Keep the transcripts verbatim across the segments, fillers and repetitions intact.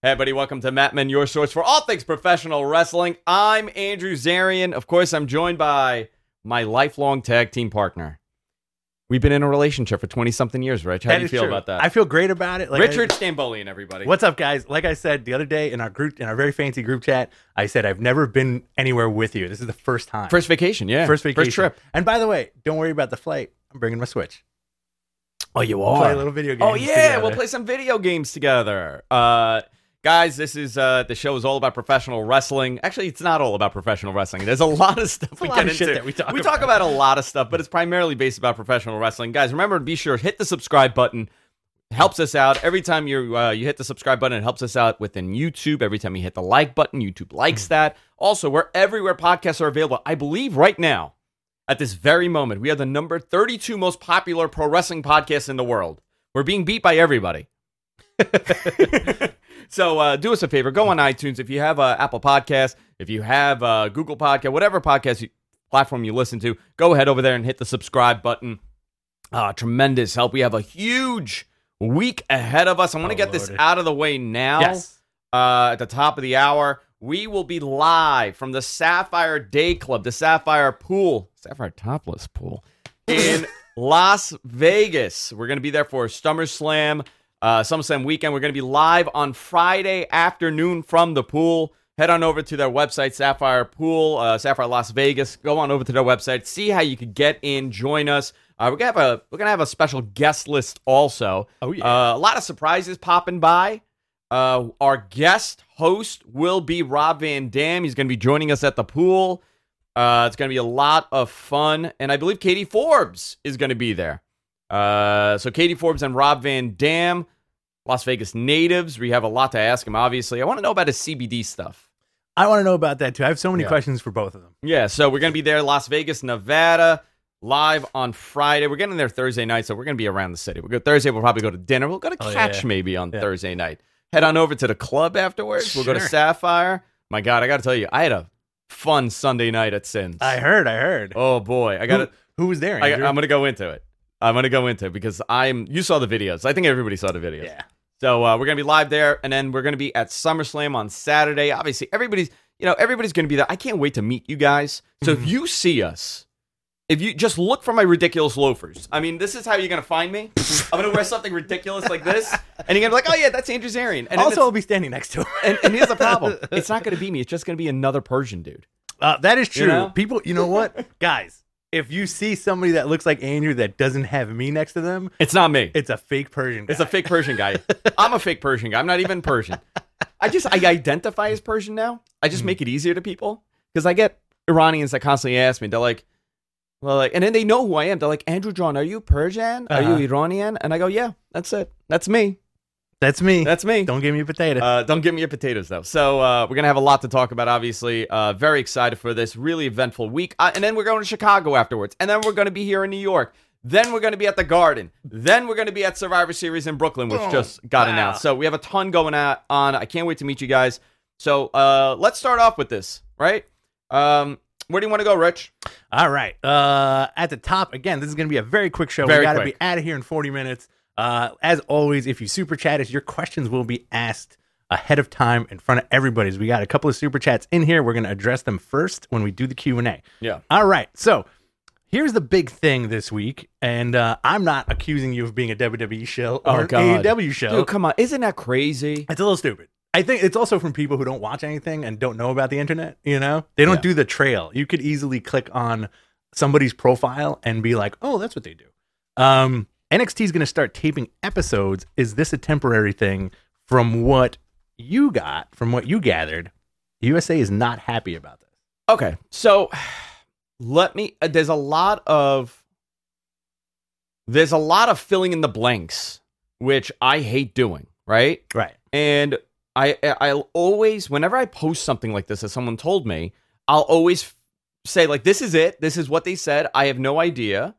Hey, everybody, welcome to Mat Men, your source for all things professional wrestling. I'm Andrew Zarian. Of course, I'm joined by my lifelong tag team partner. We've been in a relationship for twenty-something years, Rich. How that do you feel true. about that? I feel great about it. Like Richard I, Stambolian, everybody. What's up, guys? Like I said the other day in our group, in our very fancy group chat, I said I've never been anywhere with you. This is the first time. First vacation, yeah. First vacation. First trip. And by the way, don't worry about the flight. I'm bringing my Switch. Oh, you We'll play a little video game. Oh, yeah, we'll play some video games together. Uh... Guys, this is uh, the show is all about professional wrestling. Actually, it's not all about professional wrestling. There's a lot of stuff we lot get of shit into. that we talk we about. talk about a lot of stuff, but it's primarily based about professional wrestling. Guys, remember to be sure to hit the subscribe button. It helps us out. Every time you uh, you hit the subscribe button, it helps us out within YouTube. Every time you hit the like button, YouTube likes that. Also, we're everywhere podcasts are available. I believe right now, at this very moment, we are the number thirty-two most popular pro wrestling podcast in the world. We're being beat by everybody. So uh, do us a favor. Go on iTunes. If you have uh, Apple Podcasts, if you have uh, Google Podcast, whatever podcast you, platform you listen to, go ahead over there and hit the subscribe button. Uh, tremendous help. We have a huge week ahead of us. I want to Oh, get this Lordy. out of the way now. Yes. Uh, at the top of the hour, we will be live from the Sapphire Day Club, the Sapphire Pool, Sapphire Topless Pool, in Las Vegas. We're going to be there for SummerSlam. Uh, SummerSlam weekend. We're going to be live on Friday afternoon from the pool. Head on over to their website, Sapphire Pool, uh, Sapphire Las Vegas. Go on over to their website. See how you can get in. Join us. Uh, we're gonna have a we're gonna have a special guest list also. Oh, yeah. Uh, a lot of surprises popping by. Uh, our guest host will be Rob Van Dam. He's going to be joining us at the pool. Uh, it's going to be a lot of fun, and I believe Katie Forbes is going to be there. Uh, so Katie Forbes and Rob Van Dam, Las Vegas natives. We have a lot to ask him, obviously. I want to know about his C B D stuff. I want to know about that, too. I have so many Yeah. questions for both of them. Yeah, so we're going to be there, Las Vegas, Nevada, live on Friday. We're getting there Thursday night, so we're going to be around the city. We'll go Thursday, we'll probably go to dinner. We'll go to Oh, Catch yeah. maybe on Yeah. Thursday night. Head on over to the club afterwards. We'll go to Sure. Sapphire. My God, I got to tell you, I had a fun Sunday night at Sins. I heard, I heard. Oh, boy. I got who, it. who was there, I, Andrew? I'm going to go into it. I'm going to go into it because I'm. You saw the videos. I think everybody saw the videos. Yeah. So uh, we're going to be live there, and then we're going to be at SummerSlam on Saturday. Obviously, everybody's, you know, everybody's going to be there. I can't wait to meet you guys. So Mhm. if you see us, if you just look for my ridiculous loafers. I mean, this is how you're going to find me. I'm going to wear something ridiculous like this, and you're going to be like, oh, yeah, that's Andrew Zarian. And Also, then I'll be standing next to him. and, and here's the problem. It's not going to be me. It's just going to be another Persian dude. Uh, that is true. You know? People, you know what? Guys, if you see somebody that looks like Andrew that doesn't have me next to them, It's not me. it's a fake Persian guy. It's a fake Persian guy. I'm a fake Persian guy. I'm not even Persian. I just I identify as Persian now. I just make it easier to people because I get Iranians that constantly ask me. They're like, well, like, and then they know who I am. They're like, Andrew John, are you Persian? Are Uh-huh. you Iranian? And I go, yeah, that's it. That's me. That's me. That's me. Don't give me a potato. Uh, don't give me your potatoes, though. So uh, we're going to have a lot to talk about, obviously. Uh, very excited for this really eventful week. Uh, and then we're going to Chicago afterwards. And then we're going to be here in New York. Then we're going to be at the Garden. Then we're going to be at Survivor Series in Brooklyn, which Oh, just got wow. announced. So we have a ton going on. I can't wait to meet you guys. So uh, let's start off with this, right? Um, where do you want to go, Rich? All right. Uh, at the top, again, this is going to be a very quick show. Very we got to quick. be out of here in forty minutes. Uh, as always, if you super chat us, your questions will be asked ahead of time in front of everybody's. We got a couple of super chats in here. We're going to address them first when we do the Q and A. Yeah. All right. So here's the big thing this week, and uh, I'm not accusing you of being a W W E show or Oh, an God. A E W show. Dude, come on. Isn't that crazy? It's a little stupid. I think it's also from people who don't watch anything and don't know about the internet. You know, they don't Yeah. do the trail. You could easily click on somebody's profile and be like, "Oh, that's what they do." Um, N X T is going to start taping episodes. Is this a temporary thing? From what you got, from what you gathered, U S A is not happy about this. Okay. So let me, uh, there's a lot of, there's a lot of filling in the blanks, which I hate doing, right? Right. And I, I'll always, whenever I post something like this, as someone told me, I'll always say like, this is it. This is what they said. I have no idea.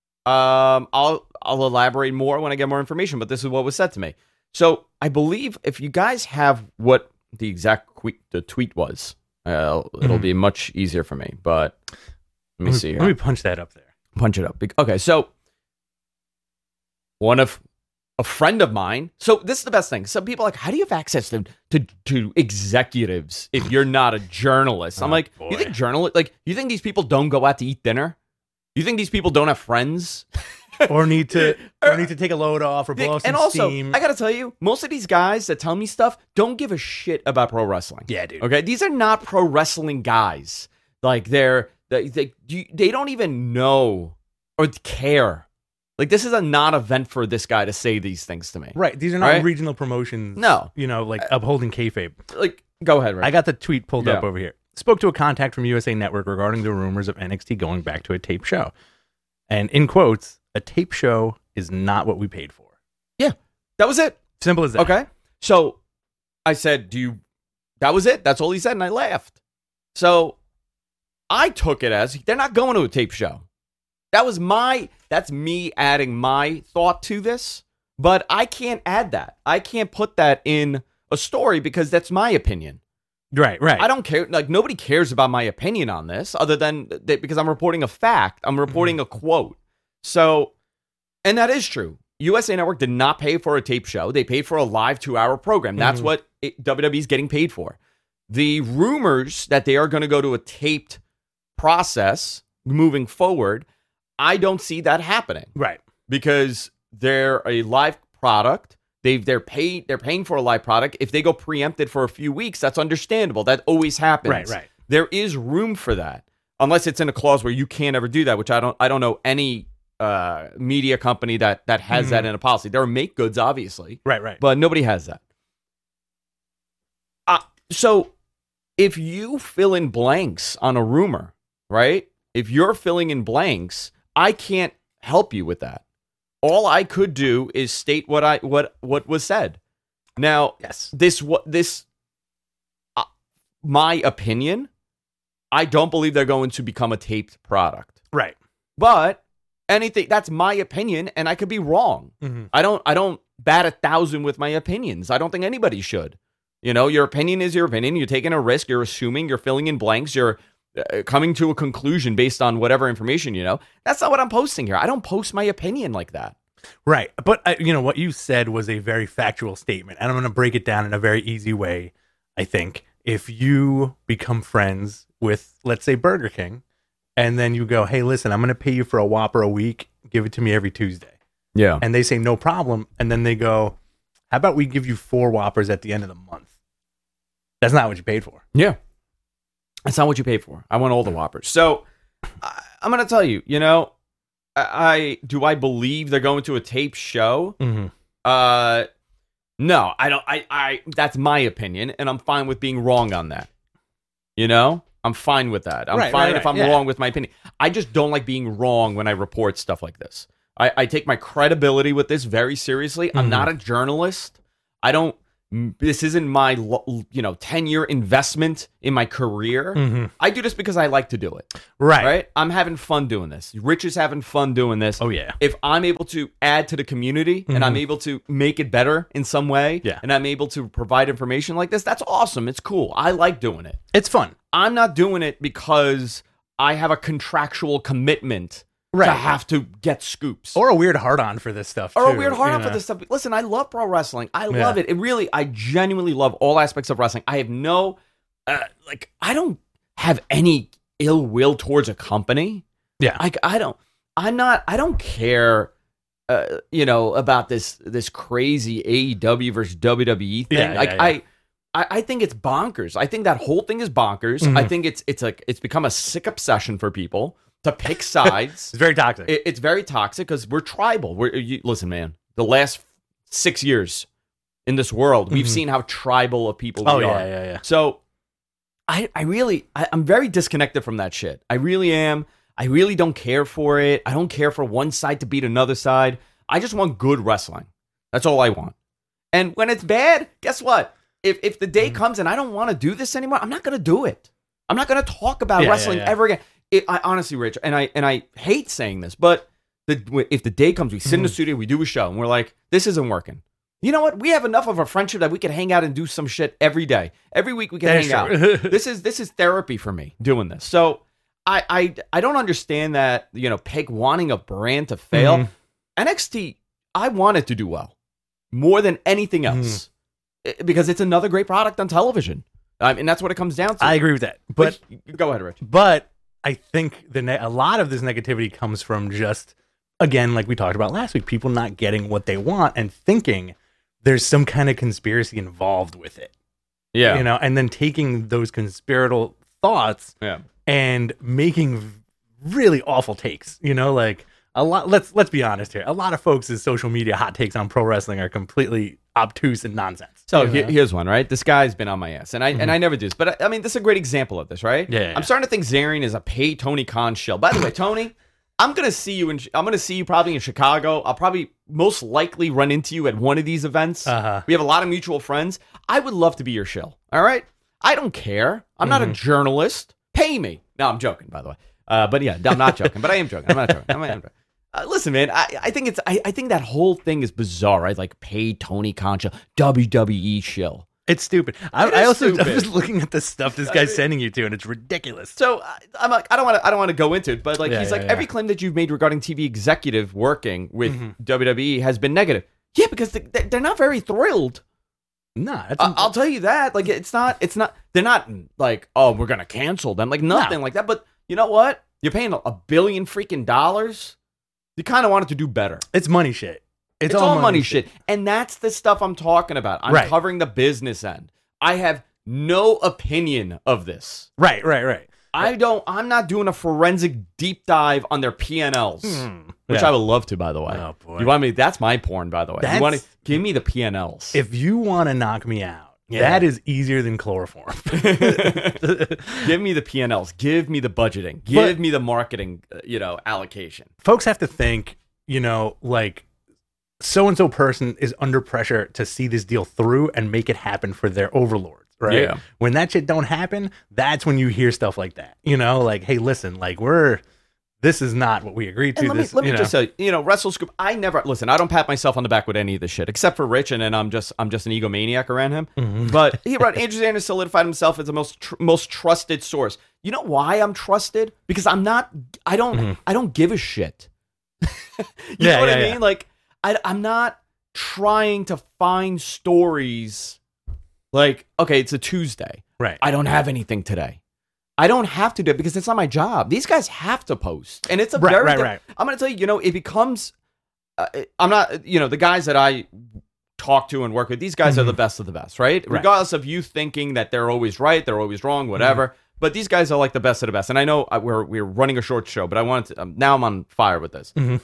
Um, I'll, I'll elaborate more when I get more information, but this is what was said to me. So I believe if you guys have what the exact tweet, the tweet was, uh, it'll Mhm. be much easier for me, but let me see here. Let me punch that up there. Punch it up. Be- Okay. So one of a friend of mine. So this is the best thing. Some people are like, how do you have access to to, to executives if you're not a journalist? I'm Oh, like, boy. you think journalists, like, you think these people don't go out to eat dinner? You think these people don't have friends? or need to or need to take a load off or blow off some And also, steam. I gotta tell you, most of these guys that tell me stuff don't give a shit about pro wrestling. Yeah, dude. Okay, these are not pro wrestling guys. Like they're they they, you- they don't even know or care. Like this is a non-event for this guy to say these things to me. Right. These are not Right? regional promotions. No. You know, like upholding kayfabe. Like, go ahead, Rick. I got the tweet pulled up Yeah. over here. Spoke to a contact from U S A Network regarding the rumors of N X T going back to a tape show. And in quotes, a tape show is not what we paid for. yeah, that was it. Simple as that. Okay. So I said, do you, that was it. That's all he said. And I laughed. So I took it as they're not going to a tape show. That was my, that's me adding my thought to this. But I can't add that. I can't put that in a story because that's my opinion. Right, right. I don't care. Like, nobody cares about my opinion on this other than that because I'm reporting a fact. I'm reporting a quote. So, and that is true. U S A Network did not pay for a tape show. They paid for a live two-hour program. That's Mhm. what it, W W E is getting paid for. The rumors that they are going to go to a taped process moving forward, I don't see that happening Right. because they're a live product. They've they're paid they're paying for a live product. If they go preempted for a few weeks, that's understandable. That always happens. Right, right. There is room for that, unless it's in a clause where you can't ever do that, which I don't I don't know any uh, media company that that has that in a policy. There are make goods, obviously, Right, right. but nobody has that. Uh, so if you fill in blanks on a rumor, right? If you're filling in blanks, I can't help you with that. All I could do is state what I what what was said. Now, Yes. this what this uh, my opinion, I don't believe they're going to become a taped product. Right. But anything that's my opinion and I could be wrong. Mhm. I don't I don't bat a thousand with my opinions. I don't think anybody should. You know, your opinion is your opinion. You're taking a risk, you're assuming, you're filling in blanks, you're uh, coming to a conclusion based on whatever information you know. That's not what I'm posting here. I don't post my opinion like that. Right. But, uh, you know, what you said was a very factual statement. And I'm going to break it down in a very easy way, I think. If you become friends with, let's say, Burger King, and then you go, hey, listen, I'm going to pay you for a Whopper a week. Give it to me every Tuesday. Yeah. And they say, no problem. And then they go, how about we give you four Whoppers at the end of the month? That's not what you paid for. Yeah. That's not what you paid for. I want all the Whoppers. So I, I'm going to tell you, you know, I, I do I believe they're going to a tape show? Mm-hmm. Uh, no, I don't. I, I, that's my opinion, and I'm fine with being wrong on that. You know, I'm fine with that. I'm Right, fine right, if right, I'm yeah. wrong with my opinion. I just don't like being wrong when I report stuff like this. I, I take my credibility with this very seriously. I'm Mhm. not a journalist. I don't. m- This isn't my lo- you know ten year investment in my career. Mm-hmm. I do this because I like to do it. Right. Right? I'm having fun doing this. Rich is having fun doing this. Oh, yeah. If I'm able to add to the community and I'm Mhm. able to make it better in some way, Yeah. and I'm able to provide information like this, that's awesome. It's cool. I like doing it. It's fun. I'm not doing it because I have a contractual commitment Right. to have to get scoops. Or a weird hard on for this stuff, Or too, a weird hard you on for know? this stuff. Listen, I love pro wrestling. I Yeah. love it. It really, I genuinely love all aspects of wrestling. I have no, uh, like, I don't have any ill will towards a company. Yeah. Like, I don't, I'm not, I don't care, uh, you know, about this, this crazy A E W versus W W E thing. Yeah, yeah, like, yeah. I, I, I think it's bonkers. I think that whole thing is bonkers. Mhm. I think it's, it's like, it's become a sick obsession for people to pick sides. It's very toxic. It, it's very toxic because we're tribal. We're you, listen, man. The last six years in this world, we've Mhm. seen how tribal of people oh, we yeah, are. yeah, yeah. So, I, I really, I, I'm very disconnected from that shit. I really am. I really don't care for it. I don't care for one side to beat another side. I just want good wrestling. That's all I want. And when it's bad, guess what? If if the day Mhm. comes and I don't want to do this anymore, I'm not going to do it. I'm not going to talk about Yeah, yeah, wrestling yeah. ever again. It, I honestly, Rich, and I and I hate saying this, but the, if the day comes, we sit in the Mhm. studio, we do a show, and we're like, this isn't working. You know what? We have enough of a friendship that we can hang out and do some shit every day. Every week we can That's hang true. out. This is this is therapy for me doing this. So I I I don't understand that, you know, Peg wanting a brand to fail. Mhm. N X T, I want it to do well. more than anything else mm. because it's another great product on television. I mean, that's what it comes down to. I agree with that. But, but go ahead, Rich. But I think the ne- a lot of this negativity comes from just, again, like we talked about last week, people not getting what they want and thinking there's some kind of conspiracy involved with it. Yeah. You know, and then taking those conspiratorial thoughts yeah. and making really awful takes, you know, like a lot. Let's let's be honest here. A lot of folks' social media hot takes on pro wrestling are completely obtuse and nonsense. So he, here's one, right? This guy's been on my ass, and I mm-hmm. and I never do this, but I, I mean, this is a great example of this, right? Yeah, yeah, yeah. I'm starting to think Zarian is a pay Tony Khan shill. By the way, Tony, I'm gonna see you in. I'm gonna see you probably in Chicago. I'll probably most likely run into you at one of these events. Uh-huh. We have a lot of mutual friends. I would love to be your shill. All right, I don't care. I'm mm-hmm. not a journalist. Pay me. No, I'm joking, by the way. Uh, but yeah, I'm not joking. But I am joking. I'm not joking. I'm, I'm joking. Uh, listen, man, I, I think it's I, I think that whole thing is bizarre, right? Like pay Tony Khan shill, W W E shill. It's stupid. I, It I is also stupid. I'm just looking at the stuff this guy's sending you to, and it's ridiculous. So uh, I'm like, I don't want to I don't want to go into it, but like Yeah, he's yeah, like yeah. every claim that you've made regarding T V executive working with Mhm. W W E has been negative. Yeah, because they, they- they're not very thrilled. Nah, that's I- I'll tell you that. Like it's not it's not they're not like, oh, we're gonna cancel them, like nothing No. like that. But you know what? You're paying a billion freaking dollars. You kind of want it to do better. it's money shit. It's, all, money, shit. And that's the stuff I'm talking about. I'm Right. covering the business end. I have no opinion of this. Right, right, right. I don't, I'm not doing a forensic deep dive on their P and Ls, Hmm. which Yeah. I would love to, by the way. Oh, boy. You want me, that's my porn, by the way. You want to, That's- give me the P and Ls. If you want to knock me out, Yeah. that is easier than chloroform. Give me the P and Ls. Give me the budgeting. Give But- me the marketing, uh, you know, allocation. Folks have to think, you know, like so and so person is under pressure to see this deal through and make it happen for their overlords, right? Yeah. When that shit don't happen, that's when you hear stuff like that. You know, like, hey, listen, like we're this is not what we agreed to. And let me, this, let me you know. just say, you know, Wrestle Scoop, I never, listen, I don't pat myself on the back with any of this shit, except for Rich, and then I'm just I'm just an egomaniac around him. Mhm. But he right, Andrew Zarian solidified himself as the most tr- most trusted source. You know why I'm trusted? Because I'm not, I don't, Mhm. I don't give a shit. you Yeah, know what yeah, I mean? yeah. Like, I, I'm not trying to find stories like, okay, it's a Tuesday. Right. I don't have anything today. I don't have to do it because it's not my job. These guys have to post, and it's a Right, very. right, di- right. I'm going to tell you, you know, it becomes. Uh, I'm not, you know, the guys that I talk to and work with. These guys are Mhm. the best of the best, right? Right. Regardless of you thinking that they're always right, they're always wrong, whatever. Mm-hmm. But these guys are like the best of the best. And I know I, we're we're running a short show, but I wanted to. Um, now I'm on fire with this. Mhm.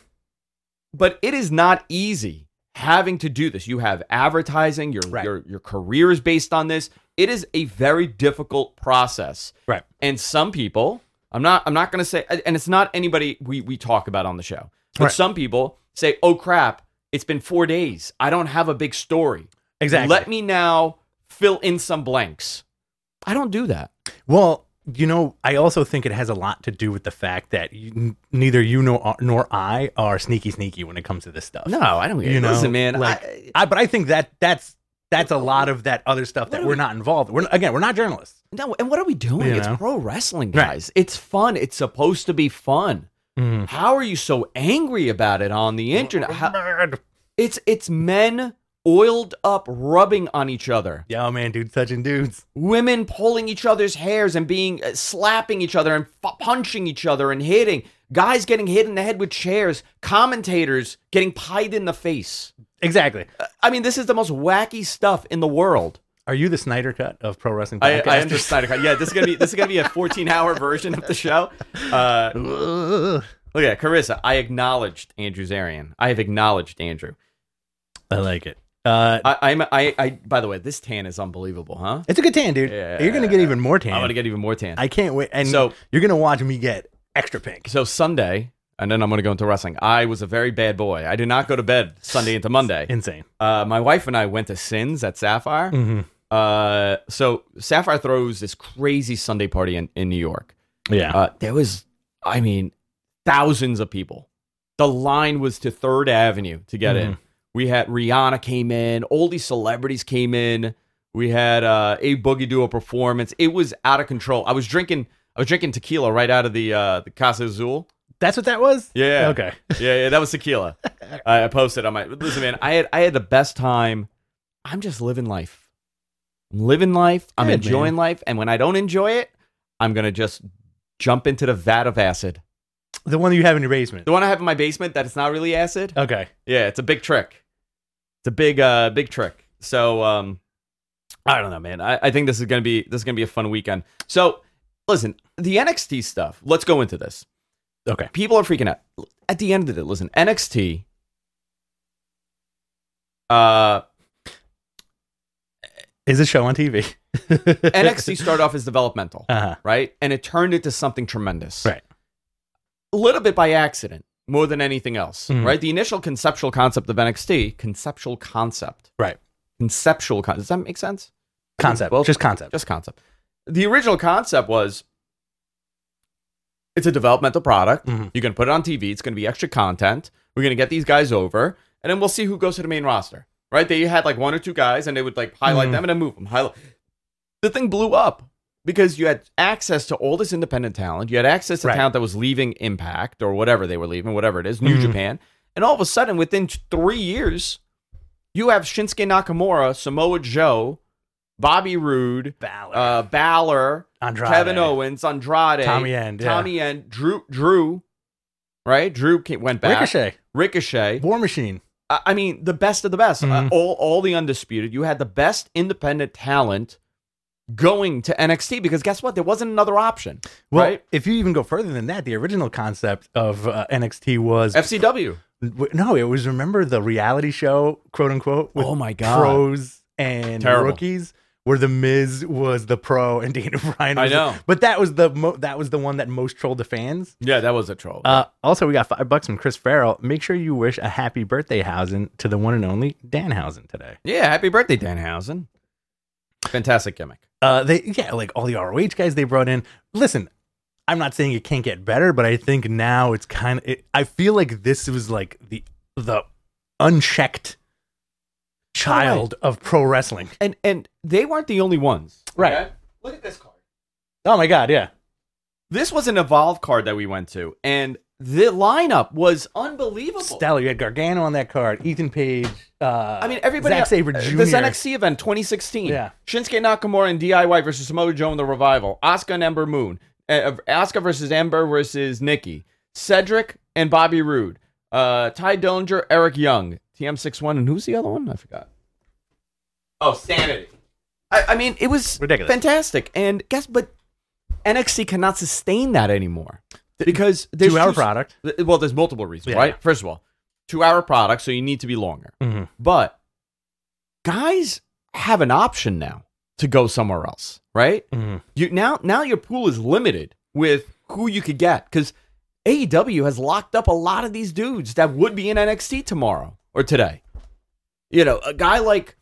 But it is not easy having to do this. You have advertising. Your Right. your your career is based on this. It is a very difficult process. Right. And some people, I'm not I'm not going to say, and it's not anybody we we talk about on the show, but Right. some people say, "Oh crap, it's been four days. I don't have a big story. Exactly. Let me now fill in some blanks." I don't do that. Well, you know, I also think it has a lot to do with the fact that you, n- neither you nor, nor I are sneaky sneaky when it comes to this stuff. No, I don't. You know, Listen, man. like, I, I, but I think that that's that's a lot of that other stuff What that are we're we- not involved. We're again, we're not journalists. no, and what are we doing? You It's know? pro wrestling, Right. guys. It's fun. It's supposed to be fun. Mm. How are you so angry about it on the internet? How, it's it's men oiled up, rubbing on each other. Yo, man, dude, touching dudes. Women pulling each other's hairs and being uh, slapping each other and f- punching each other and hitting. Guys getting hit in the head with chairs. Commentators getting pied in the face. Exactly. Uh, I mean, this is the most wacky stuff in the world. Are you the Snyder Cut of pro wrestling? I, I am podcasters? the Snyder Cut. Yeah, this is gonna be this is gonna be a fourteen hour version of the show. Uh, Ugh. look at Carissa. I acknowledged Andrew Zarian. I have acknowledged Andrew. I like it. Uh, I, I'm. I, I. By the way, this tan is unbelievable, huh? it's a good tan, dude. Yeah. You're gonna get even more tan. I'm gonna get even more tan. I can't wait. And So- you're gonna watch me get extra pink. So Sunday, and then I'm going to go into wrestling. I was a very bad boy. I did not go to bed Sunday into Monday. Insane. Uh, my wife and I went to Sins at Sapphire. Mm-hmm. Uh, so Sapphire throws this crazy Sunday party in, in New York. Yeah. Uh, there was, I mean, thousands of people. The line was to Third Avenue to get in. Mhm. We had Rihanna came in. All these celebrities came in. We had uh, a Boogie do a performance. It was out of control. I was drinking. I was drinking tequila right out of the uh, the Casa Azul. That's what that was? Yeah. Okay. Yeah, yeah, that was tequila. I I posted on my listen, man. I had I had the best time. I'm just living life. I'm living life. I'm Good, enjoying man. life, and when I don't enjoy it, I'm gonna just jump into the vat of acid. The one that you have in your basement. The one I have in my basement that it's not really acid. Okay. Yeah, it's a big trick. It's a big, uh, big trick. So, um, I don't know, man. I, I think this is gonna be this is gonna be a fun weekend. So, listen, the N X T stuff. Let's go into this. Okay. People are freaking out. At the end of it, listen, N X T. Uh, Is a show on T V. N X T started off as developmental, Uh-huh. right, and it turned into something tremendous, Right. A little bit by accident, more than anything else, Mhm. right? The initial conceptual concept of N X T, conceptual concept, Right. conceptual. Con- Does that make sense? Concept. Well, just concept. Just concept. The original concept was it's a developmental product. Mhm. You're going to put it on T V. It's going to be extra content. We're going to get these guys over, and then we'll see who goes to the main roster, right? They had like one or two guys, and they would like highlight Mhm. them and then move them. Highlight. The thing blew up because you had access to all this independent talent. You had access to Right. talent that was leaving Impact or whatever they were leaving, whatever it is, New Mhm. Japan. And all of a sudden, within t- three years, you have Shinsuke Nakamura, Samoa Joe, Bobby Roode, Balor. uh, Balor, Andrade. Kevin Owens, Andrade, Tommy End, yeah. Tommy End, Drew, Drew, right? Drew came, went back. Ricochet. Ricochet. War Machine. I I mean, the best of the best. Uh, Mhm. all, all the undisputed. You had the best independent talent going to N X T because guess what? There wasn't another option, Well, right? if you even go further than that, the original concept of uh, N X T was F C W. w- no, it was remember the reality show, quote unquote, with Oh my God. pros and Terrible. rookies, where the Miz was the pro and Daniel Bryan. I Was know. the, but that was the mo- that was the one that most trolled the fans. Yeah, that was a troll. Uh, also, we got five bucks from Chris Farrell. Make sure you wish a happy birthday, Hausen, to the one and only Danhausen today. yeah, happy birthday, Danhausen. Fantastic gimmick. Uh, they yeah, like all the R O H guys they brought in. Listen, I'm not saying it can't get better, but I think now it's kind of. It, I feel like this was like the the unchecked child of pro wrestling. And and they weren't the only ones. Right. Okay? Look at this card. Oh my god, yeah. This was an Evolve card that we went to, and the lineup was unbelievable. Stellar. You had Gargano on that card, Ethan Page. Uh, I mean, everybody. Zack Sabre uh, Junior This N X T event, twenty sixteen. Yeah. Shinsuke Nakamura and D I Y versus Samoa Joe in the Revival. Asuka and Ember Moon. Uh, Asuka versus Ember versus Nikki. Cedric and Bobby Roode. Uh, Ty Dillinger, Eric Young. T M sixty-one, and who's the other one? I forgot. Oh, Sanity. I, I mean, it was Ridiculous. fantastic. And guess, but N X T cannot sustain that anymore because there's two-hour two- product. Well, there's multiple reasons, Yeah. right? First of all, two-hour product, so you need to be longer. Mhm. But guys have an option now to go somewhere else, right? Mhm. You now now your pool is limited with who you could get because A E W has locked up a lot of these dudes that would be in N X T tomorrow or today. You know, a guy like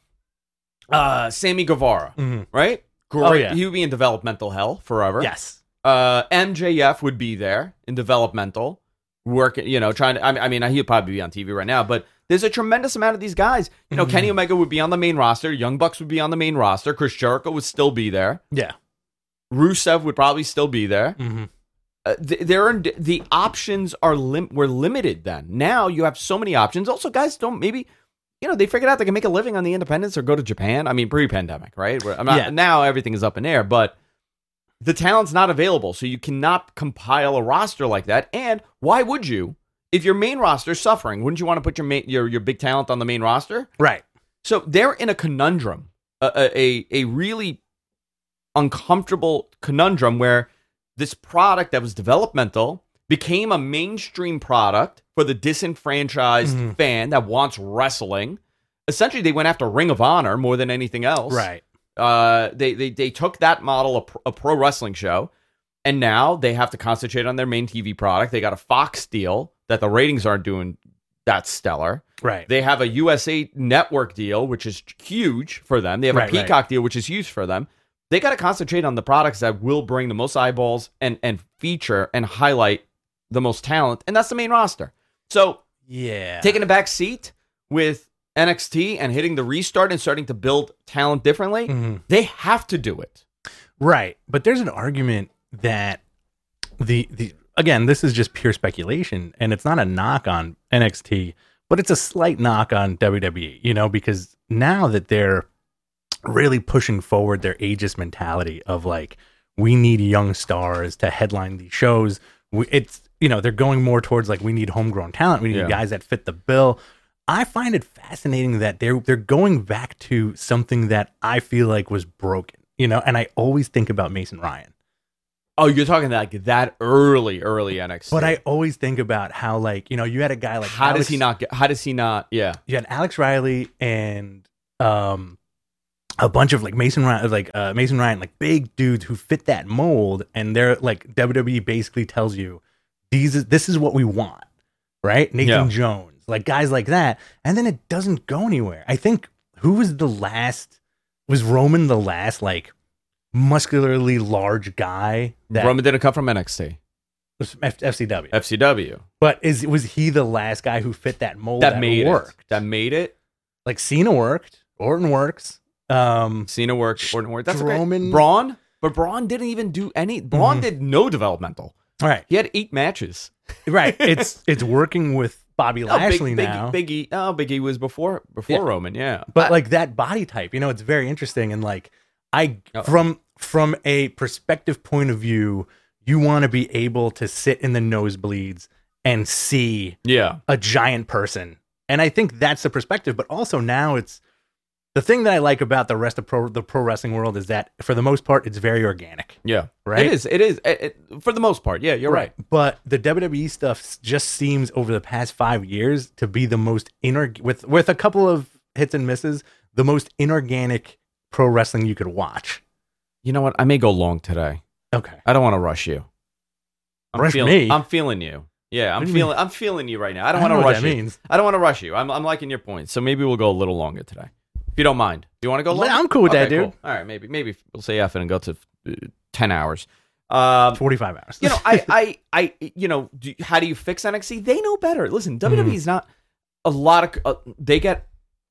uh, Sammy Guevara, Mhm. right? Great. Oh, yeah. He would be in developmental hell forever. Yes. Uh, M J F would be there in developmental, working, you know, trying to, I mean, I mean, he'd probably be on T V right now, but there's a tremendous amount of these guys. You know, Mhm. Kenny Omega would be on the main roster. Young Bucks would be on the main roster. Chris Jericho would still be there. Yeah. Rusev would probably still be there. Mm-hmm. Uh, th- there are, the options are lim- were limited then. Now you have so many options. Also, guys don't maybe, you know, they figured out they can make a living on the independents or go to Japan. I mean, pre-pandemic, right? Where I'm not, Yeah. Now everything is up in air, but the talent's not available, so you cannot compile a roster like that. And why would you? If your main roster is suffering, wouldn't you want to put your main, your your big talent on the main roster? Right. So they're in a conundrum, a a, a really uncomfortable conundrum where this product that was developmental became a mainstream product for the disenfranchised Mhm. fan that wants wrestling. Essentially, they went after Ring of Honor more than anything else. Right. Uh, they, they they took that model, a, pro- a pro wrestling show, and now they have to concentrate on their main T V product. They got a Fox deal that the ratings aren't doing that stellar. Right. They have a U S A network deal, which is huge for them. They have Right, a right. Peacock deal, which is huge for them. They got to concentrate on the products that will bring the most eyeballs and and feature and highlight the most talent, and that's the main roster. So Yeah. taking a back seat with N X T and hitting the restart and starting to build talent differently, Mhm. they have to do it. Right. But there's an argument that the the again, this is just pure speculation, and it's not a knock on N X T, but it's a slight knock on W W E, you know, because now that they're really pushing forward their ageist mentality of like, we need young stars to headline these shows. We, it's, you know, they're going more towards like, we need homegrown talent. We need Yeah. guys that fit the bill. I find it fascinating that they're they're going back to something that I feel like was broken, you know, and I always think about Mason Ryan. Oh, you're talking like that early, early N X T. But I always think about how, like, you know, you had a guy like how Alex, does he not get? How does he not? Yeah, you had Alex Riley and um a bunch of like Mason Ryan, like uh, Mason Ryan, like big dudes who fit that mold, and they're like W W E basically tells you these is this is what we want, right? Nathan Yeah. Jones. Like guys like that, and then it doesn't go anywhere. I think who was the last? Was Roman the last like muscularly large guy that Roman didn't come from N X T, was F- FCW? F C W. But is was he the last guy who fit that mold That that, made worked? it. That made it. Like Cena worked, Orton works. Um, Cena worked. Orton worked. That's Strowman- okay. Braun, but Braun didn't even do any. Braun Mhm. did no developmental. all right, He had eight matches. right. It's it's working with Bobby Oh, Lashley Big, now. Big, Big E. Oh, Big E was before before Yeah. Roman. Yeah, But I- like that body type, you know, it's very interesting. And like I Oh. from from a perspective point of view, you want to be able to sit in the nosebleeds and see yeah, a giant person. And I think that's the perspective. But also now it's the thing that I like about the rest of pro, the pro wrestling world is that for the most part, it's very organic. yeah. Right? It is. It is. It, it- for the most part. Yeah, you're right. But the W W E stuff s- just seems over the past five years to be the most inorg with with a couple of hits and misses, the most inorganic pro wrestling you could watch. You know what? I may go long today. Okay. I don't want to rush you. I'm Rush feeling, me? I'm feeling you. Yeah, I'm What do you feeling. I'm feeling you right now. I don't I want know to what rush that you. means. I don't want to rush you. I'm. I'm liking your points. So maybe we'll go a little longer today, if you don't mind. Do you want to go long? I'm cool with that, Okay, dude. cool. All right, maybe. Maybe we'll say F and go to uh, ten hours. Um, forty-five hours. you know, I, I, I, you know, do, how do you fix N X T? They know better. Listen, W W E is not a lot of. Uh, they get.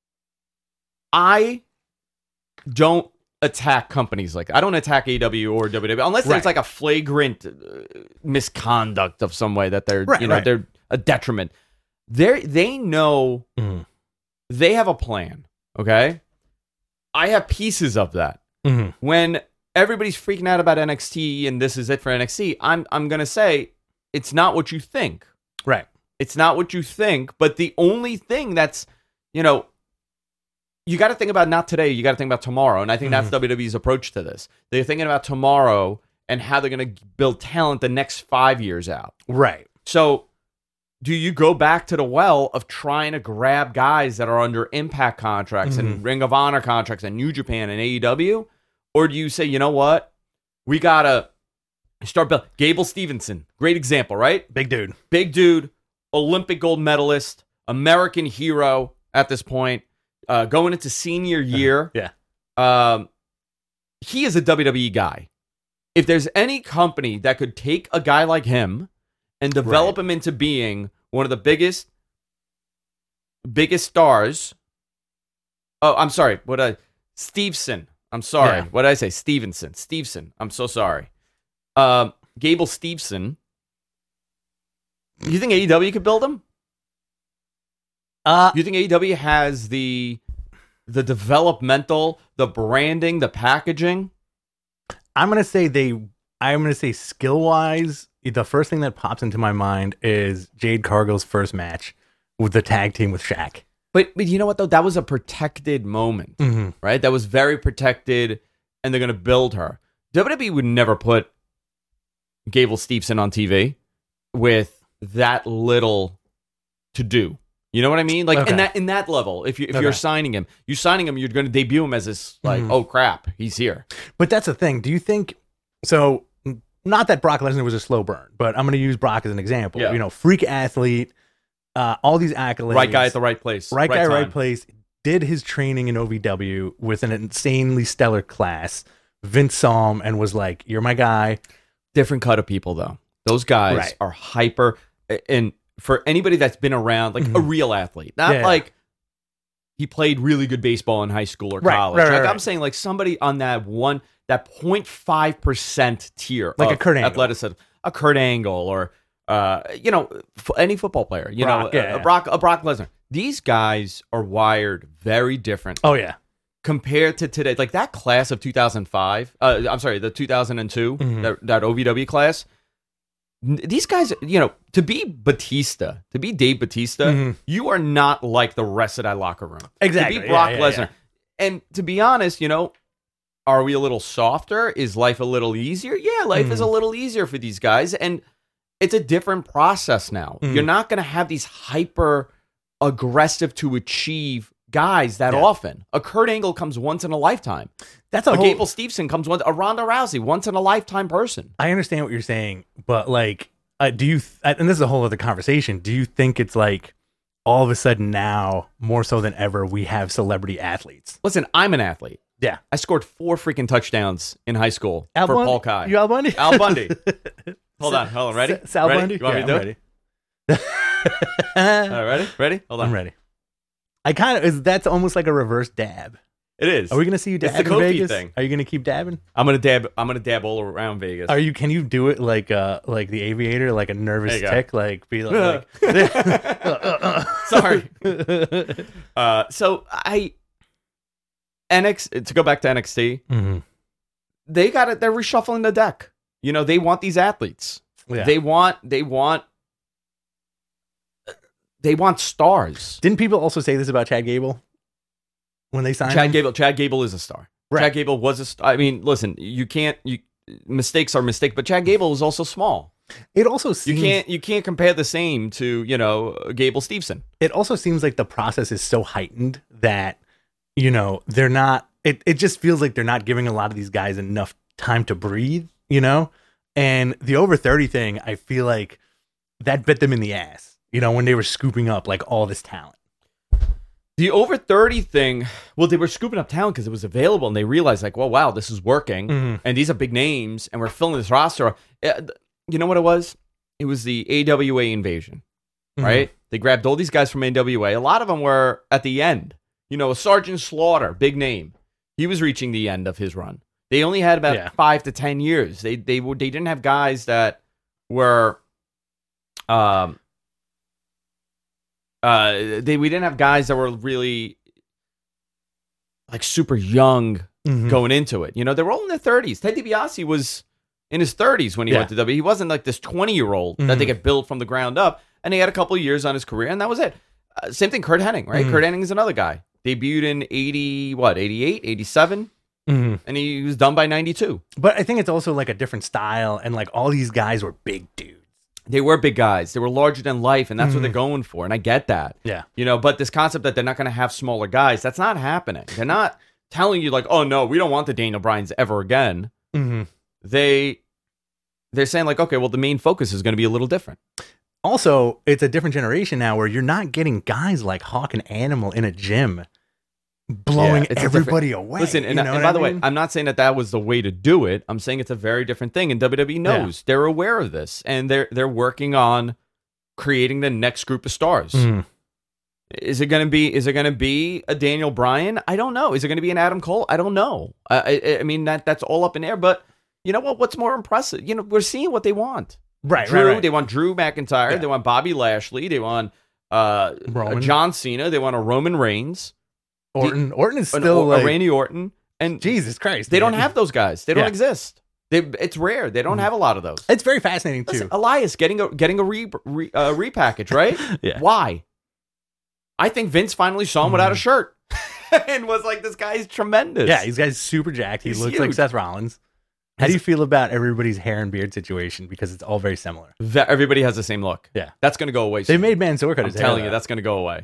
I don't attack companies like I don't attack A E W or W W E unless Right. there's like a flagrant uh, misconduct of some way that they're Right, you know right. they're a detriment. They they know Mhm. they have a plan. Okay, I have pieces of that. Mhm. When everybody's freaking out about N X T and this is it for N X T, I'm I'm gonna say it's not what you think. Right. It's not what you think. But the only thing that's you know. You got to think about not today. You got to think about tomorrow, and I think that's Mhm. W W E's approach to this. They're thinking about tomorrow and how they're going to build talent the next five years out. Right. So, do you go back to the well of trying to grab guys that are under Impact contracts and Ring of Honor contracts and New Japan and A E W, or do you say, you know what, we gotta start building? Gable Stevenson, great example, right? Big dude. Big dude, Olympic gold medalist, American hero at this point. Uh, going into senior year, Yeah. um, he is a W W E guy. If there's any company that could take a guy like him and develop Right. him into being one of the biggest, biggest stars. Oh, I'm sorry. What I Steveson. I'm sorry. Yeah. What did I say? Stevenson. Steveson. I'm so sorry. Um, Gable Steveson. You think A E W could build him? Uh, You think A E W has the the developmental, the branding, the packaging? I'm gonna say they. I'm gonna say skill wise, the first thing that pops into my mind is Jade Cargill's first match with the tag team with Shaq. But but you know what though? That was a protected moment, Mm-hmm. right? That was very protected, and they're going to build her. W W E would never put Gable Steveson on T V with that little to do. You know what I mean? Like Okay. in that in that level, if you if Okay. you're signing him, you're signing him. You're going to debut him as this like, Mhm. oh crap, he's here. But that's the thing. Do you think so? Not that Brock Lesnar was a slow burn, but I'm going to use Brock as an example. Yeah. You know, freak athlete, uh, all these accolades, Right guy at the right place, right guy, right time. place. Did his training in O V W with an insanely stellar class. Vince saw him and was like, "You're my guy." Different cut of people though. Those guys Right. are hyper, and for anybody that's been around, like a Mhm. real athlete, not Yeah. like he played really good baseball in high school or Right, college. right, right, like right. I'm saying, like somebody on that one, that zero point five percent tier, Like of a Kurt Angle. athleticism, a Kurt Angle or uh, you know f- any football player, you Brock, know, yeah, a, yeah. a Brock a Brock Lesnar. These guys are wired very different. Oh yeah. Compared to today, like that class of two thousand five, uh, I'm sorry, the two thousand two, Mhm. that, that O V W class, n- these guys, you know, to be Batista, to be Dave Batista, Mhm. you are not like the rest of that locker room. Exactly. To be Yeah, Brock yeah, Lesnar. yeah. And to be honest, you know, are we a little softer? Is life a little easier? Yeah, life Mhm. is a little easier for these guys. And it's a different process now. Mhm. You're not going to have these hyper aggressive to achieve guys that Yeah. often. A Kurt Angle comes once in a lifetime. That's a A whole. Gable Steveson comes once. A Ronda Rousey once in a lifetime person. I understand what you're saying, but like, uh, do you? Th- and this is a whole other conversation. Do you think it's like all of a sudden now, more so than ever, we have celebrity athletes? Listen, I'm an athlete. Yeah. I scored four freaking touchdowns in high school Al for Bundy? Paul Kai. You Al Bundy? Al Bundy. Hold on, hold on. Ready? S- Sal ready? Bundy? You want yeah, me to do I'm it? ready. All right, ready? Ready? Hold on. I'm ready. I kind of is that's almost like a reverse dab. It is. Are we gonna see you It's dab the in Kofi Vegas? thing. Are you gonna keep dabbing? I'm gonna dab. I'm gonna dab all around Vegas. Are you? Can you do it like uh like the aviator, like a nervous There you go. tick, like be like, like Sorry. Uh, so I N X to go back to N X T. Mhm. They got it. They're reshuffling the deck. You know, they want these athletes. Yeah. They want. They want. They want stars. Didn't people also say this about Chad Gable when they signed Chad him? Gable. Chad Gable is a star. Right. Chad Gable was a star. I mean, listen. You can't. You mistakes are mistakes, but Chad Gable was also small. It also You seems can't. You can't compare the same to you know Gable Steveson. it also seems like the process is so heightened that you know they're not. It it just feels like they're not giving a lot of these guys enough time to breathe. You know, and the over thirty thing, I feel like that bit them in the ass. You know, when they were scooping up like all this talent. The over thirty thing, well, they were scooping up talent because it was available, and they realized, like, well, wow, this is working, Mhm. and these are big names, and we're filling this roster. Uh, You know what it was? It was the A W A invasion, Mhm. right? They grabbed all these guys from A W A. A lot of them were at the end. You know, Sergeant Slaughter, big name. He was reaching the end of his run. They only had about Yeah. five to ten years. They they were they didn't have guys that were, um, uh, they we didn't have guys that were really like super young Mhm. going into it. You know, they were all in their thirties. Ted DiBiase was in his thirties when he Yeah. went to W. He wasn't like this twenty-year-old that they Mhm. could build from the ground up. And he had a couple of years on his career, and that was it. Uh, same thing, Kurt Hennig, right? Mhm. Kurt Hennig is another guy. Debuted in eighty, what, eighty-eight, eighty-seven? Mhm. And he was done by ninety-two. But I think it's also like a different style, and like all these guys were big dudes. They were big guys. They were larger than life, and that's what Mhm. they're going for. And I get that. Yeah. You know, but this concept that they're not going to have smaller guys, that's not happening. They're not telling you, like, oh, no, we don't want the Daniel Bryans ever again. Mm-hmm. They, they're saying, like, okay, well, the main focus is going to be a little different. Also, it's a different generation now where you're not getting guys like Hawk and Animal in a gym blowing Yeah, it's a everybody away. Listen, and, you know and what by I the way, mean? I'm not saying that that was the way to do it. I'm saying it's a very different thing, and W W E knows. They're aware of this, and they're they're working on creating the next group of stars. Mhm. Is it going to be? Is it going to be a Daniel Bryan? I don't know. Is it going to be an Adam Cole? I don't know. I, I, I mean, that that's all up in air. But you know what? What's more impressive? You know, we're seeing what they want. right, Drew, right, right. they want Drew McIntyre. Yeah. They want Bobby Lashley. They want uh, Roman. John Cena. They want a Roman Reigns. Orton. Orton is An- still a like, Randy Orton. And Jesus Christ. they don't man. have those guys. They don't Yeah. exist. They, it's rare. They don't Mhm. have a lot of those. It's very fascinating too. Listen, Elias getting a getting a re, re, uh, repackage, right? Yeah. Why? I think Vince finally saw him without a Mhm. shirt and was like, "This guy is tremendous." Yeah, he's guy's super jacked. He He's looks like huge. Seth Rollins. How do you feel about everybody's hair and beard situation? Because it's all very similar. Ve- everybody has the same look. Yeah. That's going to go away. They soon. made Mansoor cut I'm his hair. telling you, though. that's going to go away.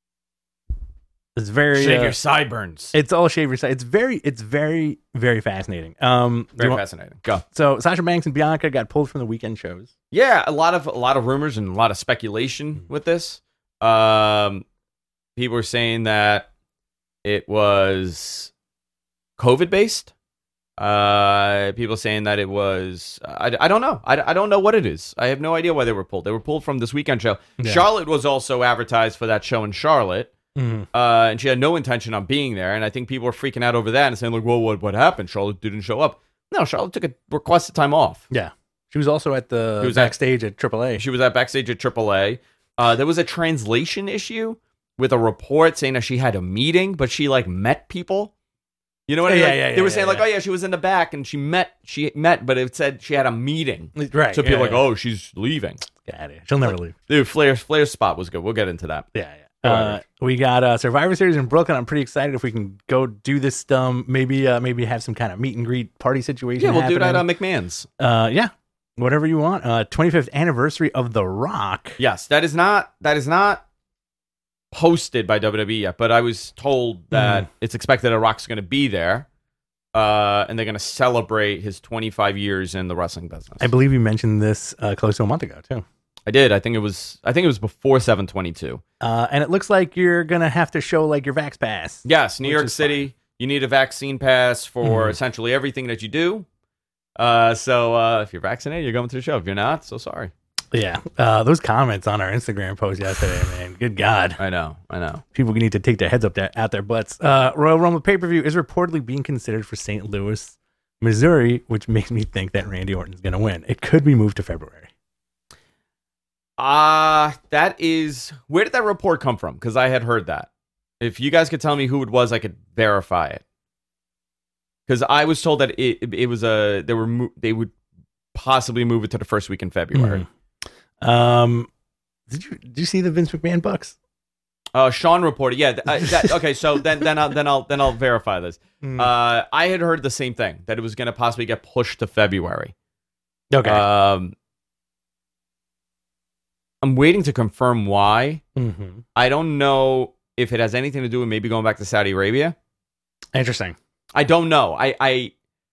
It's very. Shave uh, your sideburns. it's all shave your side. It's very. It's very very fascinating. Um. do you Very want- fascinating. Go. So Sasha Banks and Bianca got pulled from the weekend shows. Yeah, a lot of a lot of rumors and a lot of speculation with this. Um, people were saying that it was COVID based. Uh, people saying that it was. I, I don't know. I, I don't know what it is. I have no idea why they were pulled. They were pulled from this weekend show. Yeah. Charlotte was also advertised for that show in Charlotte. Mm-hmm. Uh, and she had no intention on being there. And I think people were freaking out over that and saying, like, well, what, what happened? Charlotte didn't show up. No, Charlotte took a requested time off. Yeah. She was also at the She was backstage at, at triple A. She was at backstage at triple A. Uh, there was a translation issue with a report saying that she had a meeting, but she like met people. You know what I mean? Yeah, Like, yeah, they yeah, were yeah, saying like, yeah. oh yeah, she was in the back and she met, she met, but it said she had a meeting. Right. So people yeah, are like, yeah. oh, she's leaving. Get out of here. She'll never leave. Dude, Flair's Flair's spot was good. We'll get into that. Yeah, yeah. Uh, we got uh, Survivor Series in Brooklyn. I'm pretty excited if we can go do this. Um, maybe, uh, maybe have some kind of meet and greet party situation. Yeah, we'll happening. do that at uh, McMahon's. Uh, yeah, whatever you want. Uh, twenty-fifth anniversary of The Rock. Yes, that is not that is not posted by W W E yet, but I was told that Mm. it's expected that Rock's going to be there, uh, and they're going to celebrate his twenty-five years in the wrestling business. I believe you mentioned this uh, close to a month ago too. I did. I think it was. I think it was before seven twenty-two. Uh, and it looks like you're gonna have to show like your Vax Pass. Yes, New Which York is City. fine. You need a vaccine pass for Mhm. essentially everything that you do. Uh, so uh, if you're vaccinated, you're going to the show. If you're not, so sorry. Yeah, uh, those comments on our Instagram post yesterday, man. Good God, I know. I know. people need to take their heads up their, out their butts. Uh, Royal Rumble pay per view is reportedly being considered for Saint Louis, Missouri, which makes me think that Randy Orton's gonna win. It could be moved to February. Uh, that is, where did that report come from? Because I had heard that. If you guys could tell me who it was, I could verify it. Because I was told that it it, it was a they were mo- they would possibly move it to the first week in February. Mhm. Um, did you did you see the Vince McMahon Bucks? Uh, Sean reported, yeah. th- uh, that, okay, so then then I'll then I'll then I'll verify this. Mm. Uh, I had heard the same thing, that it was going to possibly get pushed to February. Okay. Um, I'm waiting to confirm why. mm-hmm. I don't know if it has anything to do with maybe going back to Saudi Arabia. Interesting. I don't know. I, I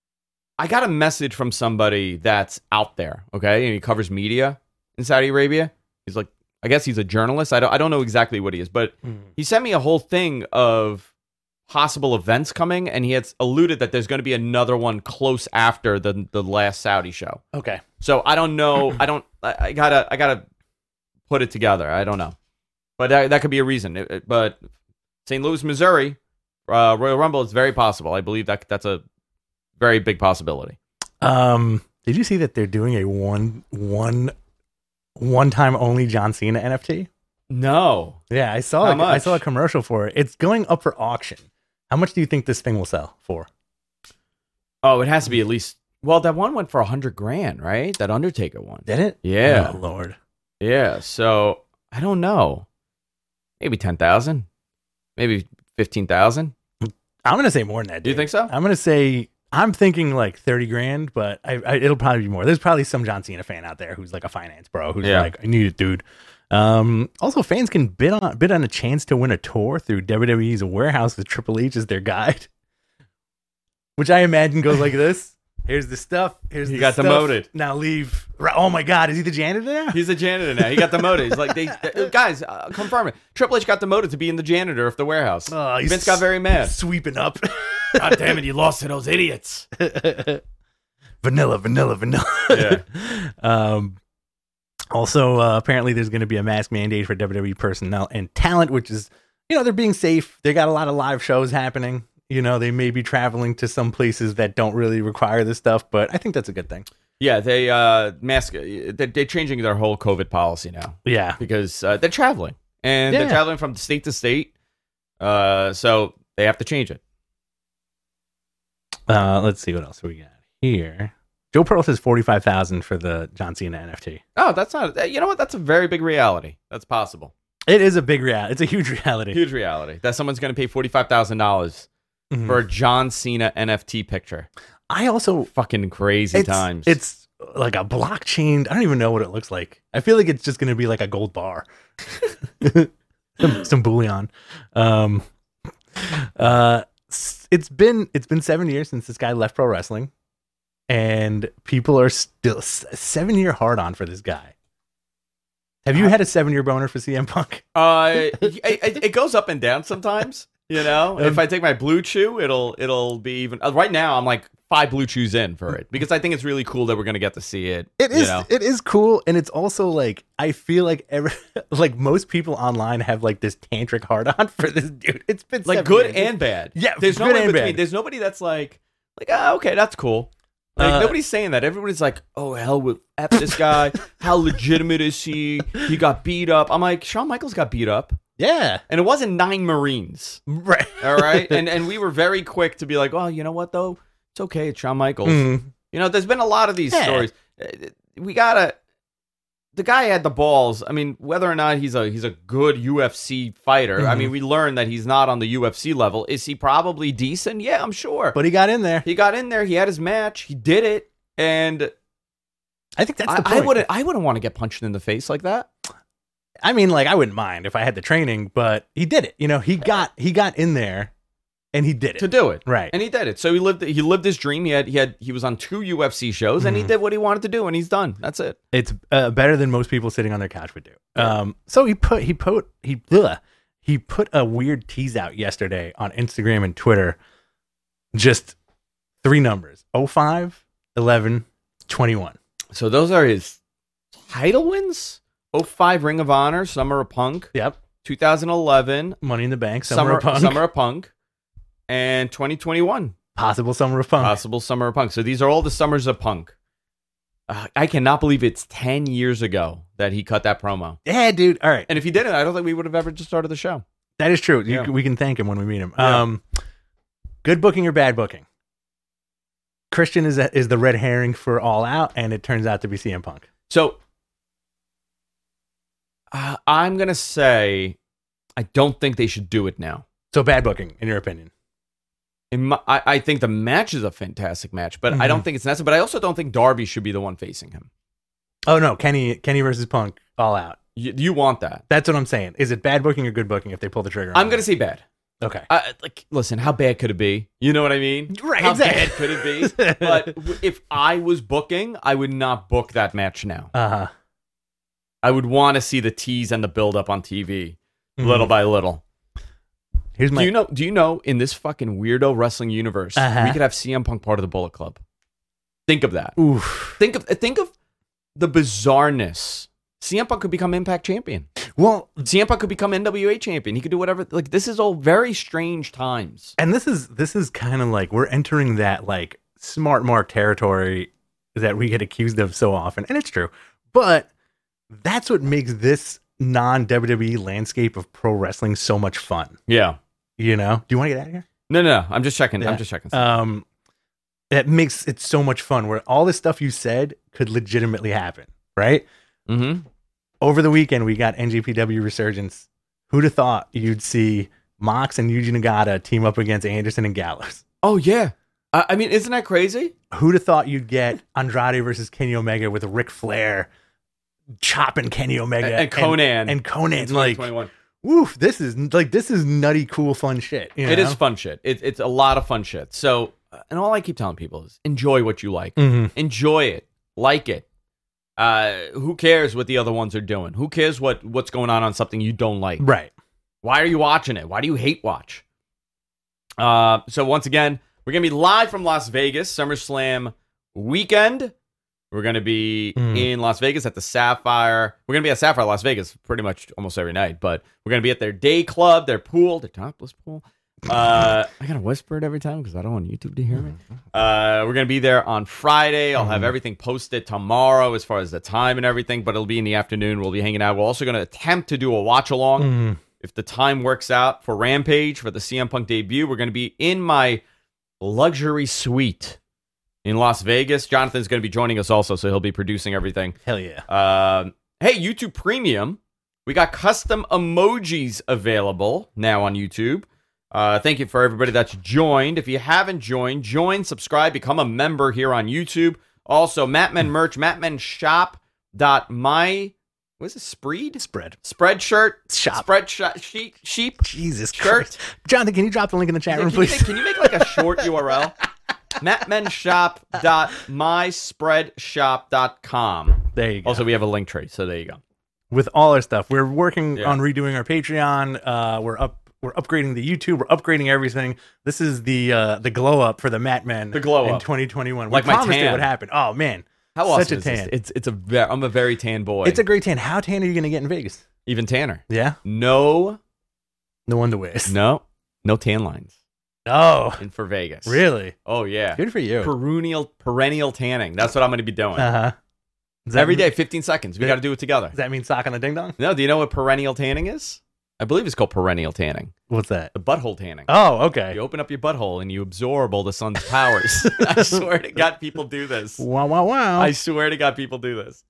I got a message from somebody that's out there, okay, and he covers media in Saudi Arabia. He's like, I guess he's a journalist. I don't I don't know exactly what he is, but Mm. he sent me a whole thing of possible events coming, and he had alluded that there's going to be another one close after the the last Saudi show. Okay. So I don't know. I don't. I, I gotta. I gotta put it together. I don't know, but that that could be a reason. It- it- but Saint Louis, Missouri, uh, Royal Rumble is very possible. I believe that that's a very big possibility. Um, did you see that they're doing a one one one time only John Cena N F T? No, Yeah, I saw How a, I much? saw a commercial for it. It's going up for auction. How much do you think this thing will sell for? oh, it has to be at least. Well, that one went for a hundred grand, right? That Undertaker one. Did it? Yeah. Oh, Lord. Yeah. So I don't know. Maybe ten thousand. Maybe fifteen thousand. I'm gonna say more than that. Do you dude. think so? I'm gonna say I'm thinking like thirty grand, but I, I it'll probably be more. There's probably some John Cena fan out there who's like a finance bro who's Yeah. like, I need it, dude. Um, also, fans can bid on bid on a chance to win a tour through W W E's warehouse with Triple H as their guide, which I imagine goes like this. Here's the stuff. Here's He the got stuff. demoted. Now leave. Right- Oh my God, is he the janitor now? He's a janitor now. He got demoted. He's like, they, they- guys, uh, confirm it. Triple H got demoted to being the janitor of the warehouse. Oh, he's Vince got very mad. sweeping up. God damn it, you lost to those idiots. vanilla, vanilla, vanilla. Yeah. um, also, uh, apparently, there's going to be a mask mandate for W W E personnel and talent, which is, you know, they're being safe. They got a lot of live shows happening. You know, they may be traveling to some places that don't really require this stuff, but I think that's a good thing. Yeah, they uh, mask. They're, they're changing their whole COVID policy now Yeah. because uh, they're traveling and Yeah. they're traveling from state to state. Uh, so they have to change it. Uh, let's see what else we got here. Joe Pearl says forty-five thousand for the John Cena N F T. Oh, that's not. You know what? That's a very big reality. That's possible. It is a big reality. It's a huge reality. Huge reality that someone's going to pay forty-five thousand dollars Mhm. for a John Cena N F T picture. I also Fucking crazy it's, times. It's like a blockchain. I don't even know what it looks like. I feel like it's just going to be like a gold bar, some, some bullion. Um, uh, s- it's been it's been seven years since this guy left pro wrestling, and people are still s- seven year hard on for this guy. Have you had a seven year boner for C M Punk? Uh, it, it, it goes up and down sometimes. You know, if I take my blue chew, it'll it'll be even. Uh, right now, I'm like five blue chews in for it because I think it's really cool that we're gonna get to see it. It you is. know? It is cool, and it's also like I feel like every like most people online have like this tantric hard on for this dude. It's been like seven good years. and bad. Yeah, there's no good in and between. bad. There's nobody that's like like ah, okay, that's cool. Like, Uh, nobody's saying that. Everybody's like, oh, hell with F this guy. How legitimate is he? He got beat up. I'm like, Shawn Michaels got beat up. Yeah. And it wasn't nine Marines. Right. All right? and and we were very quick to be like, oh, you know what, though? It's okay. It's Shawn Michaels. Mm. You know, there's been a lot of these Yeah. stories. We got to... The guy had the balls. I mean, whether or not he's a he's a good U F C fighter, Mm-hmm. I mean, we learned that he's not on the U F C level. Is he probably decent? Yeah, I'm sure. But he got in there. He got in there. He had his match. He did it. And I think that's the I, point. I wouldn't I wouldn't want to get punched in the face like that. I mean, like, I wouldn't mind if I had the training, but he did it. You know, he got he got in there and he did it. To do it. Right. And he did it. So he lived he lived his dream. He had he had he was on two U F C shows and he Mhm. did what he wanted to do and he's done. That's it. It's uh, better than most people sitting on their couch would do. Um, so he put he put he ugh, he put a weird tease out yesterday on Instagram and Twitter. Just three numbers: oh five, eleven, twenty-one. So those are his title wins? oh five Ring of Honor, Summer of Punk, Yep. two thousand eleven Money in the Bank, Summer, Summer of Punk, Summer of Punk, and twenty twenty-one possible Summer of Punk. possible Summer of Punk. So these are all the summers of Punk. Uh, I cannot believe it's ten years ago that he cut that promo. Yeah, dude. All right, And if he didn't, I don't think we would have ever just started the show. that is true. You, Yeah. We can thank him when we meet him. Yeah. Um, good booking or bad booking? Christian is a, is the red herring for All Out, and it turns out to be C M Punk. So uh, I'm going to say I don't think they should do it now. So bad booking, in your opinion? In my, I, I think the match is a fantastic match, but I Mhm. don't think it's necessary. But I also don't think Darby should be the one facing him. Oh no, Kenny Kenny versus Punk, All Out. You, you want that. That's what I'm saying. Is it bad booking or good booking if they pull the trigger? on I'm that? going to say bad. Okay. I, like, listen, how bad could it be? You know what I mean? Right, How exactly. bad could it be? But w- if I was booking, I would not book that match now. Uh huh. I would want to see the tease and the build up on T V, little by little. Here's my. Do you know? Do you know? In this fucking weirdo wrestling universe, Uh-huh. we could have C M Punk part of the Bullet Club. Think of that. Oof. Think of think of the bizarreness. C M Punk could become Impact champion. Well, C M Punk could become N W A champion. He could do whatever. Like, this is all very strange times. and this is this is kind of like we're entering that like smart mark territory that we get accused of so often, and it's true. But that's what makes this non W W E landscape of pro wrestling so much fun. Yeah. You know? Do you want to get out of here? No, no, no. I'm just checking. Yeah. I'm just checking. Um, it makes it so much fun where all this stuff you said could legitimately happen, right? mm-hmm. Over the weekend, we got N J P W Resurgence. Who'd have thought you'd see Mox and Yuji Nagata team up against Anderson and Gallows? Oh yeah. I, I mean, isn't that crazy? Who'd have thought you'd get Andrade versus Kenny Omega with Ric Flair chopping Kenny Omega And, and Conan. and Conan? in Like, twenty twenty-one. woof! This is like this is nutty, cool, fun shit. You know? It is fun shit. It, it's a lot of fun shit. So, uh, and all I keep telling people is enjoy what you like. Mhm. Enjoy it. Like it. Uh, who cares what the other ones are doing? Who cares what, what's going on on something you don't like? Right. Why are you watching it? Why do you hate watch? Uh, so once again, we're going to be live from Las Vegas, SummerSlam weekend. We're going to be Mm. in Las Vegas at the Sapphire. We're going to be at Sapphire Las Vegas pretty much almost every night, but we're going to be at their day club, their pool, their topless pool. Uh, I got to whisper it every time because I don't want YouTube to hear me. Uh, we're going to be there on Friday. I'll have Mhm. everything posted tomorrow as far as the time and everything, but it'll be in the afternoon. We'll be hanging out. We're also going to attempt to do a watch along. Mhm. If the time works out for Rampage, for the C M Punk debut, we're going to be in my luxury suite in Las Vegas. Jonathan's going to be joining us also, so he'll be producing everything. Hell yeah. Um, hey, YouTube Premium. We got custom emojis available now on YouTube. Uh, thank you for everybody that's joined. If you haven't joined, join, subscribe, become a member here on YouTube. Also, Mattmen merch, mattmenshop.my, what is it, Spreed? Spread. Spreadshirt? Shop. Spread sh- sheet? Sheep? Jesus Shirt? Christ. Jonathan, can you drop the link in the chat Yeah, room, can, you please? make, can you make like a short U R L? mattmenshop.myspreadshop dot com. There you go. Also, we have a link tree, so there you go. With all our stuff, we're working Yeah. on redoing our Patreon. Uh, we're up. We're upgrading the YouTube. We're upgrading everything. This is the uh, the glow up for the Matt Men. The glow in up. twenty twenty-one. Like we my promised tan. it would happen. Oh man, How Such awesome a is this? tan. It's it's a ve- I'm a very tan boy. it's a great tan. How tan are you going to get in Vegas? Even tanner. Yeah, No, no one to wish. no, no tan lines. Oh, in for Vegas. really? Oh yeah. Good for you. Perennial perennial tanning. That's what I'm going to be doing. Uh huh. Every day, fifteen seconds. We got to do it together. Does that mean sock on the ding dong? No, do you know what perennial tanning is? I believe it's called perennial tanning. What's that? The butthole tanning. Oh, okay. You open up your butthole and you absorb all the sun's powers. I swear to God, people do this. Wow, wow, wow. I swear to God, people do this.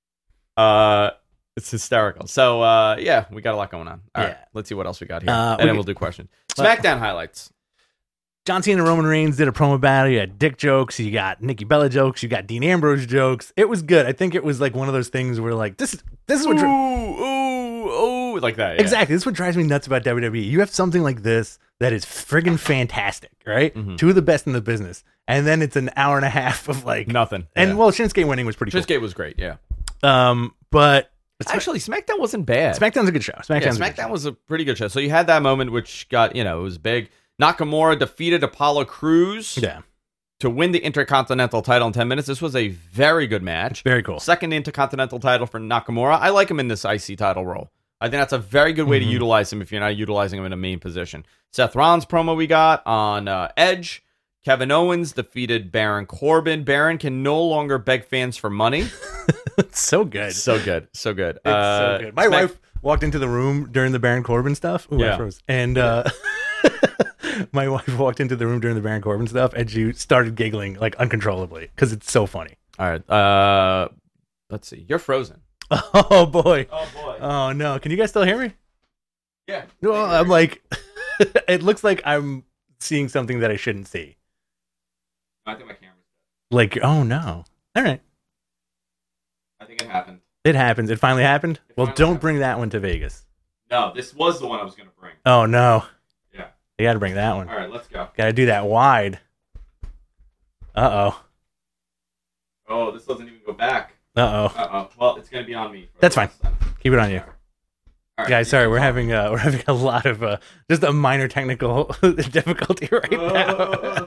Uh, it's hysterical. So, uh, yeah, we got a lot going on. All Yeah. right, let's see what else we got here, Uh, and we then g- we'll do questions. SmackDown highlights. John Cena and Roman Reigns did a promo battle. You had Dick jokes. You got Nikki Bella jokes. You got Dean Ambrose jokes. It was good. I think it was like one of those things where like this is this is what Ooh, dri- ooh, ooh, like that. Yeah. exactly this is what drives me nuts about W W E. You have something like this that is friggin' fantastic, right? Mhm. Two of the best in the business, and then it's an hour and a half of like Nothing. And yeah. well, Shinsuke winning was pretty Shinsuke was great. Yeah. cool. Um, but Actually, SmackDown wasn't bad. SmackDown's a good show. yeah, SmackDown's a good SmackDown show. was a pretty good show. So you had that moment, which got you know it was big. Nakamura defeated Apollo Crews Yeah, to win the Intercontinental title in ten minutes. This was a very good match. very cool. Second Intercontinental title for Nakamura. I like him in this I C title role. I think that's a very good way Mhm. to utilize him if you're not utilizing him in a main position. Seth Rollins promo we got on uh, Edge. Kevin Owens defeated Baron Corbin. Baron can no longer beg fans for money. It's so good. So good. So good. It's Uh, so good. My Smack- wife walked into the room during the Baron Corbin stuff. Ooh, I Yeah. froze. And uh, my wife walked into the room during the Baron Corbin stuff, and she started giggling like uncontrollably because it's so funny. All right. Uh, let's see. You're frozen. Oh boy. Oh, boy. Oh no. Can you guys still hear me? yeah. Well, I'm like, it looks like I'm seeing something that I shouldn't see. I think my camera's Like, oh no. All right. I think it happened. It happens. It finally happened. It Well, finally don't happened. bring that one to Vegas. No, this was the one I was going to bring. Oh no. Yeah. You got to bring that one. All right, let's go. Got to do that wide. Uh oh. Oh, this doesn't even go back. Uh oh. Uh-oh. Well, it's going to be on me. for That's the fine. last time. Keep it on you. All right. Guys, sorry, we're having uh, we're having a lot of uh, just a minor technical difficulty right now.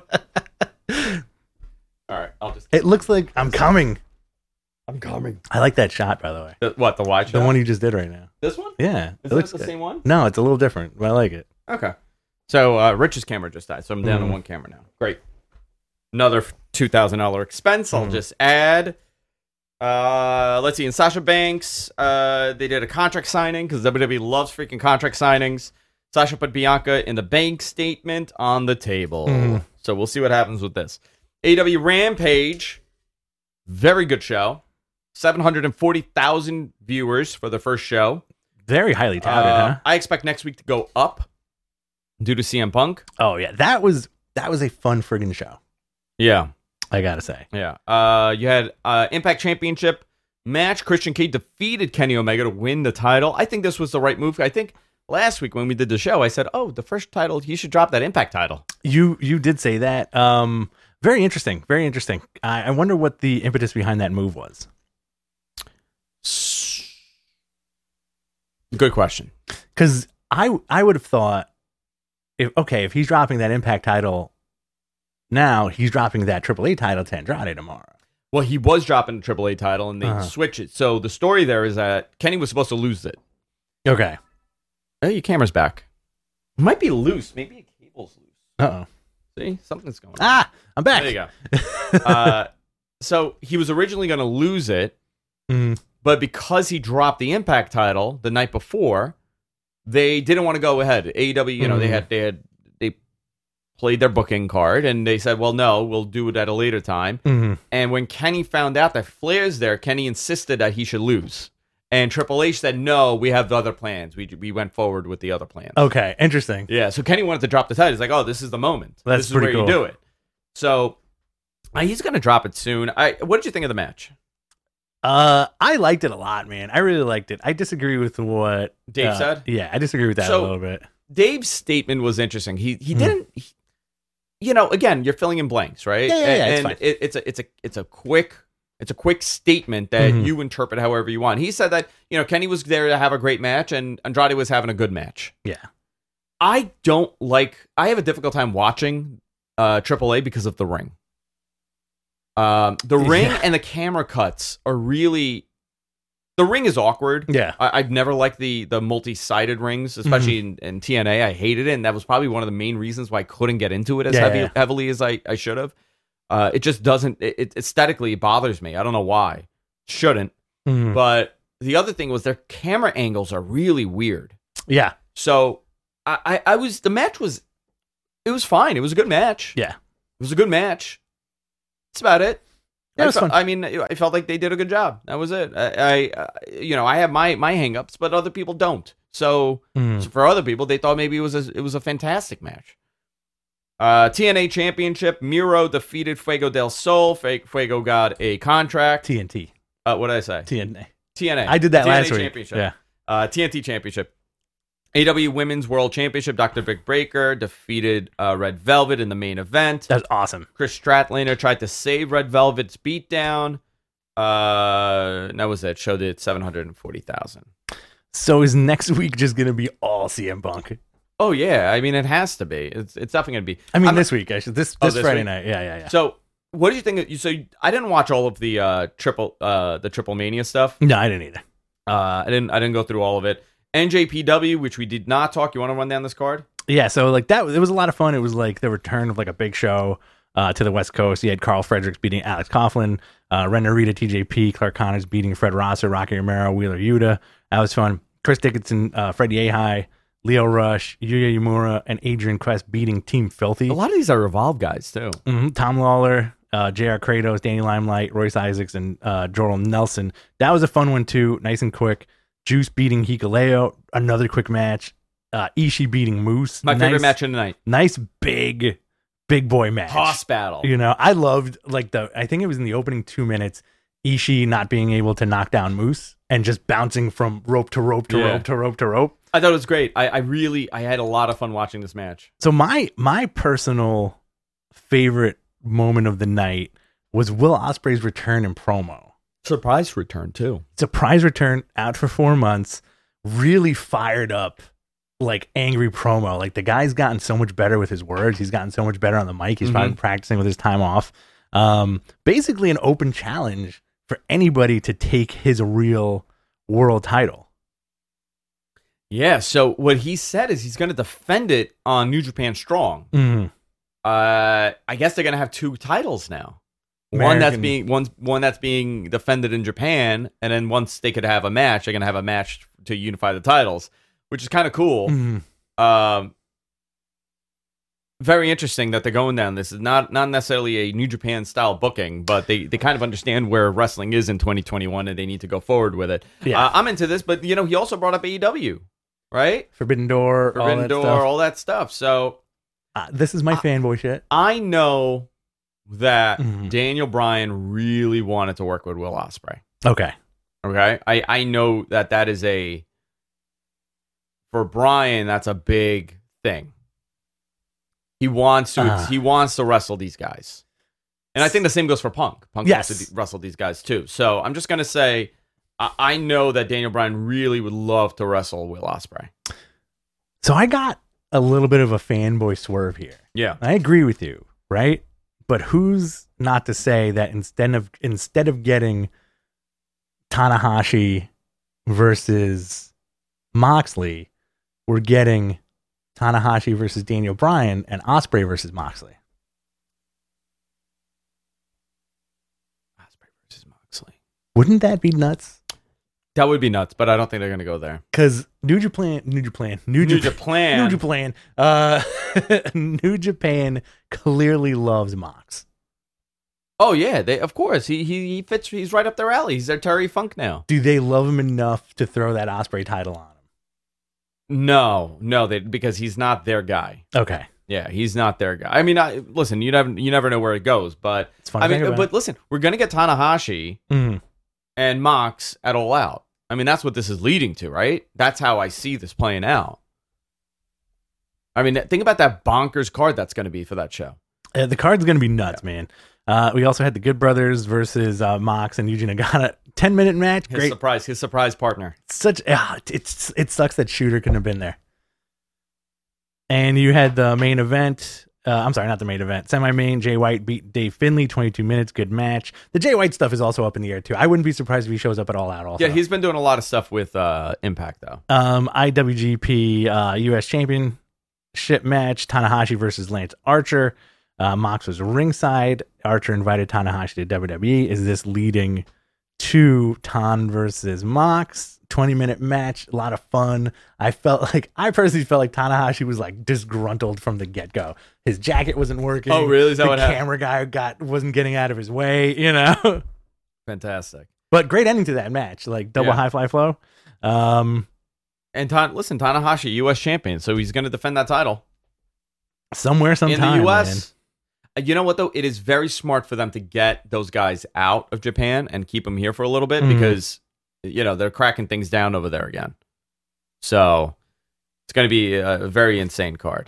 All right, I'll just... It looks like I'm coming. I'm coming. I like that shot, by the way. The, what, the wide The shot? one you just did right now. This one? Yeah, Is it looks that the good. same one? No, it's a little different, but I like it. Okay. So uh, Rich's camera just died, so I'm down to Mhm. one camera now. Great. Another two thousand dollars expense. I'll Mhm. just add. Uh, let's see. In Sasha Banks, uh, they did a contract signing because W W E loves freaking contract signings. Sasha put Bianca in the bank statement on the table. Mhm. So we'll see what happens with this. A E W Rampage, very good show. seven hundred forty thousand viewers for the first show. Very highly touted, Uh, huh? I expect next week to go up due to C M Punk. Oh yeah, that was that was a fun friggin' show. Yeah. I gotta say. Yeah. Uh, you had uh, Impact Championship match. Christian Cage defeated Kenny Omega to win the title. I think this was the right move. I think last week when we did the show, I said, oh, the first title, he should drop that Impact title. You you did say that. Um, very interesting. Very interesting. I, I wonder what the impetus behind that move was. Good question. Because I I would have thought, if okay, if he's dropping that Impact title now, he's dropping that Triple A title to Andrade tomorrow. Well, he was dropping the Triple A title and they Uh-huh. switched it. So the story there is that Kenny was supposed to lose it. Okay. Oh, your camera's back. It might be loose. Maybe your cable's loose. Uh oh. See? Something's going on. Ah, I'm back. There you go. uh, so he was originally going to lose it. Mhm. But because he dropped the Impact title the night before, they didn't want to go ahead. A E W, you know, they Mhm. had they had they played their booking card and they said, "Well, no, we'll do it at a later time." Mhm. And when Kenny found out that Flair's there, Kenny insisted that he should lose. And Triple H said, "No, we have other plans. We we went forward with the other plans." Okay, interesting. Yeah, so Kenny wanted to drop the title. He's like, "Oh, this is the moment. That's this is where pretty you cool. do it." So uh, he's going to drop it soon. I what did you think of the match? Uh, I liked it a lot, man. I really liked it. I disagree with what Dave uh, said? Yeah, I disagree with that So- a little bit. Dave's statement was interesting. He he Hmm. didn't. he- you know, again, you're filling in blanks, right? Yeah, yeah, yeah, it's and fine. it, it's a it's a it's a quick it's a quick statement that Mhm. you interpret however you want. He said that you know Kenny was there to have a great match and Andrade was having a good match. Yeah. I don't like. I have a difficult time watching uh, Triple A because of the ring. Um, the ring Yeah. and the camera cuts are really The ring is awkward. Yeah. I, I've never liked the the multi-sided rings, especially mm-hmm. in, in T N A. I hated it, and that was probably one of the main reasons why I couldn't get into it as yeah, heavy, yeah. heavily as I, I should have. Uh, it just doesn't, it, it aesthetically it bothers me. I don't know why. Shouldn't. Mm-hmm. But the other thing was their camera angles are really weird. Yeah. So I, I, I was, the match was, it was fine. It was a good match. Yeah. It was a good match. That's about it. Yeah, I, it was felt, fun. I mean, I felt like they did a good job. That was it. I, I uh, you know, I have my my hangups, but other people don't. So, mm. so for other people, they thought maybe it was a, it was a fantastic match. Uh, T N A Championship, Miro defeated Fuego del Sol. Fuego got a contract. T N T. Uh, what did I say? T N A. T N A. I did that T N A last week. Championship. Yeah. Uh, T N T Championship. A E W Women's World Championship, Doctor Britt Baker defeated uh, Red Velvet in the main event. That's awesome. Chris Stratlander tried to save Red Velvet's beatdown. Uh, that was it. Showed it seven hundred forty thousand. So is next week just going to be all C M Punk? Oh, yeah. I mean, it has to be. It's it's definitely going to be. I mean, I'm, this week, actually. This, oh, this, this Friday week? night. Yeah, yeah, yeah. So what do you think? Of, so I didn't watch all of the uh, triple uh, the Triple Mania stuff. No, I didn't either. Uh, I didn't I didn't go through all of it. N J P W, which we did not talk. You want to run down this card? Yeah, so like that, it was a lot of fun. It was like the return of like a big show uh, to the West Coast. You had Carl Fredericks beating Alex Coughlin, uh, Ren Narita, T J P, Clark Connors beating Fred Rosser, Rocky Romero, Wheeler Yuta. That was fun. Chris Dickinson, uh, Fred Yehai, Leo Rush, Yuya Uemura, and Adrian Quest beating Team Filthy. A lot of these are Revolve guys too. Mm-hmm. Tom Lawler, uh, J R Kratos, Danny Limelight, Royce Isaacs, and uh, Jordan Nelson. That was a fun one too. Nice and quick. Juice beating Hikuleo, another quick match. Uh, Ishii beating Moose. My nice, favorite match of the night. Nice big, big boy match. Toss battle. You know, I loved like the. I think it was in the opening two minutes. Ishii not being able to knock down Moose and just bouncing from rope to rope to Yeah. rope to rope to rope. I thought it was great. I, I really, I had a lot of fun watching this match. So my my personal favorite moment of the night was Will Ospreay's return in promo. Surprise return too. Surprise return, out for four months, really fired up, like angry promo. Like the guy's gotten so much better with his words. He's gotten so much better on the mic. He's Mhm. probably practicing with his time off. Um, basically an open challenge for anybody to take his real world title. Yeah. So what he said is he's going to defend it on New Japan Strong. Mm-hmm. Uh, I guess they're going to have two titles now. One that's American- being one one that's being defended in Japan, and then once they could have a match, they're gonna have a match to unify the titles, which is kind of cool. Mhm. Um, very interesting that they're going down. This is not not necessarily a New Japan style booking, but they, they kind of understand where wrestling is in twenty twenty-one, and they need to go forward with it. Yeah. Uh, I'm into this, but you know, he also brought up A E W, right? Forbidden Door, all Forbidden that Door, stuff. all that stuff. So Uh, this is my Uh, fanboy shit. I know that Mhm. Daniel Bryan really wanted to work with Will Ospreay. Okay. Okay, I I know that that is a for Bryan. That's a big thing. He wants to Uh. he wants to wrestle these guys, and I think the same goes for Punk. Punk Yes. wants to de- wrestle these guys too. So I'm just gonna say I, I know that Daniel Bryan really would love to wrestle Will Ospreay. So I got a little bit of a fanboy swerve here. Yeah, I agree with you, right? But who's not to say that instead of instead of getting Tanahashi versus Moxley, we're getting Tanahashi versus Daniel Bryan and Ospreay versus Moxley. Ospreay versus Moxley. Wouldn't that be nuts? That would be nuts, but I don't think they're gonna go there. Because New Japan, New Japan, New, New Japan, Japan. New Japan, uh, New Japan clearly loves Mox. Oh yeah, they of course he he he fits. He's right up their alley. He's their Terry Funk now. Do they love him enough to throw that Ospreay title on him? No, no, they because he's not their guy. Okay, Yeah, he's not their guy. I mean, I, listen, you never you never know where it goes, but it's fun. I to think mean, about. but listen, we're gonna get Tanahashi Mhm. and Mox at All Out. I mean, that's what this is leading to, right? That's how I see this playing out. I mean, think about that bonkers card that's going to be for that show. Uh, the card's going to be nuts, man. Uh, we also had the Good Brothers versus uh, Mox and Yuji Nagata. ten minute match. His Great. surprise, his surprise partner. Such uh, it's it sucks that Shooter couldn't have been there. And you had the main event. Uh, I'm sorry, not the main event. Semi-main, Jay White beat Dave Finlay, twenty-two minutes, good match. The Jay White stuff is also up in the air, too. I wouldn't be surprised if he shows up at All Out also. Yeah, he's been doing a lot of stuff with uh, Impact, though. Um, I W G P uh, U S Championship match, Tanahashi versus Lance Archer. Uh, Mox was ringside. Archer invited Tanahashi to W W E. Is this leading to Tan versus Mox? twenty-minute match, a lot of fun. I felt like, I personally felt like Tanahashi was like disgruntled from the get-go. His jacket wasn't working. Oh, really? Is that the what happened? camera guy got wasn't getting out of his way, you know? Fantastic. But great ending to that match, like double Yeah. high fly flow. Um, And Tan- listen, Tanahashi, U S champion, so he's going to defend that title. somewhere, sometime, in the U man. S. Uh, You know what, though? It is very smart for them to get those guys out of Japan and keep them here for a little bit Mhm. because, you know, they're cracking things down over there again. So it's going to be a very insane card.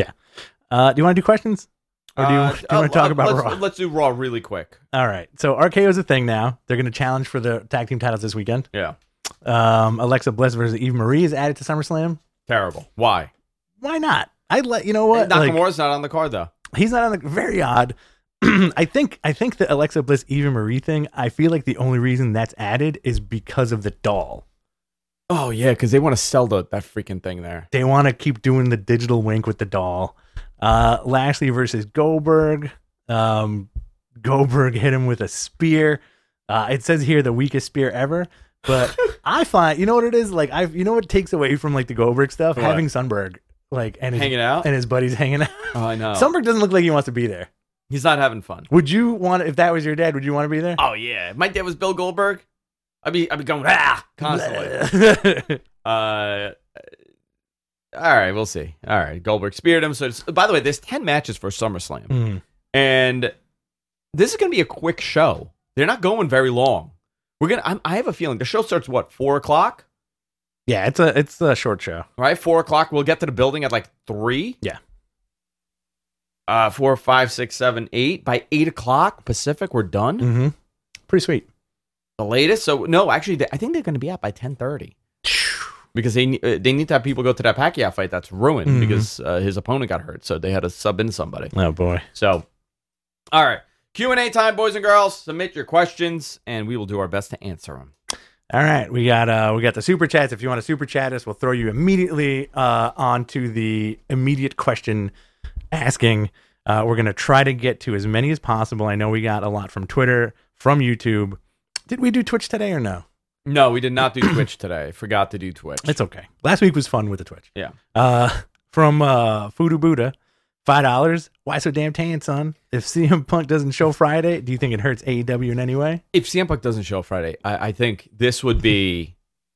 Uh, do you want to do questions? Or do you, Uh, do you want to uh, talk about let's, Raw? Let's do Raw really quick. All right. So R K O's a thing now. They're going to challenge for the tag team titles this weekend. Yeah. Um, Alexa Bliss versus Eve Marie is added to SummerSlam. Terrible. Why? Why not? I'd let you know what. Like, Nakamura's not on the card, though. he's not on the very odd. I think I think the Alexa Bliss Eva Marie thing. I feel like the only reason that's added is because of the doll. Oh, yeah, because they want to sell the, that freaking thing there. They want to keep doing the digital wink with the doll. Uh, Lashley versus Goldberg. Um, Goldberg hit him with a spear. Uh, it says here the weakest spear ever. But I find, you know what it is? Like, I, you know what takes away from like the Goldberg stuff? What? Having Sundberg like and his, Hanging out? and his buddies hanging out. Oh, I know. Sundberg doesn't look like he wants to be there. He's not having fun. Would you want, if that was your dad, would you want to be there? Oh, yeah. If my dad was Bill Goldberg, I'd be, I'd be going, ah, constantly. uh, all right, we'll see. All right, Goldberg speared him. So, it's, by the way, there's ten matches for SummerSlam. Mm. And this is going to be a quick show. They're not going very long. We're gonna. I'm, I have a feeling the show starts what four o'clock, Yeah, it's a it's a short show. right? Four o'clock. We'll get to the building at like three. Yeah. Uh, four, five, six, seven, eight. By eight o'clock Pacific, we're done. Mm-hmm. Pretty sweet. The latest. So no, actually, they, I think they're going to be out by ten thirty because they ne- uh, they need to have people go to that Pacquiao fight that's ruined Mhm. because uh, his opponent got hurt, so they had to sub in somebody. Oh boy. So, all right, Q and A time, boys and girls. Submit your questions, and we will do our best to answer them. All right, we got uh we got the super chats. If you want to super chat us, we'll throw you immediately uh onto the immediate question asking. Uh, we're gonna try to get to as many as possible. I know we got a lot from Twitter, from YouTube. Did we do Twitch today or no? No, we did not do Twitch today. Forgot to do Twitch. It's okay. Last week was fun with the Twitch. Yeah. Uh, from uh Fudu Buddha, five dollars. Why so damn tan, son? If C M Punk doesn't show Friday, do you think it hurts A E W in any way? If C M Punk doesn't show Friday, I, I think this would be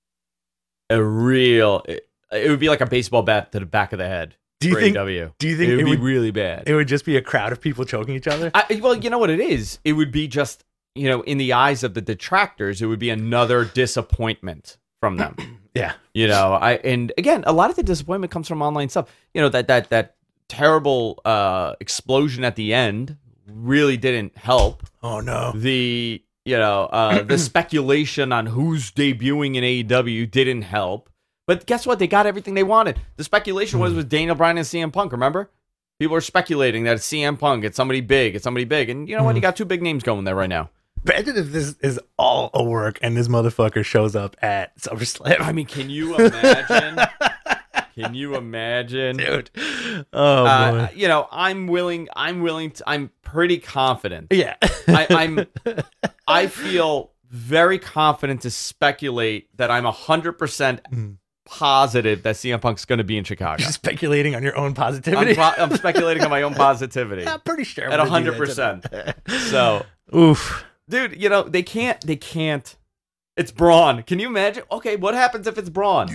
a real. It, it would be like a baseball bat to the back of the head. Do you for think? A E W. Do you think it would it be would, really bad? it would just be a crowd of people choking each other? I, well, you know what it is. It would be just, you know, in the eyes of the detractors, it would be another disappointment from them. Yeah. You know, I and again, a lot of the disappointment comes from online stuff. You know, that that that terrible uh, explosion at the end really didn't help. Oh no. The you know uh, the speculation on who's debuting in A E W didn't help. But guess what? They got everything they wanted. The speculation was with Daniel Bryan and C M Punk. Remember, people are speculating that it's C M Punk, it's somebody big, it's somebody big, and you know what? You got two big names going there right now. Imagine if this is all a work and this motherfucker shows up at SummerSlam. I mean, can you imagine? Can you imagine, dude. Oh uh, boy. you know, I'm willing. I'm willing to. I'm pretty confident. Yeah. I, I'm. I feel very confident to speculate that I'm a hundred percent positive that C M Punk's going to be in Chicago. You're speculating on your own I'm, positivity. pro- I'm speculating on my own positivity I'm pretty sure at I'm a gonna do hundred that percent. today. So, Oof. dude, you know they can't. They can't. It's Braun. Can you imagine? Okay, what happens if it's Braun?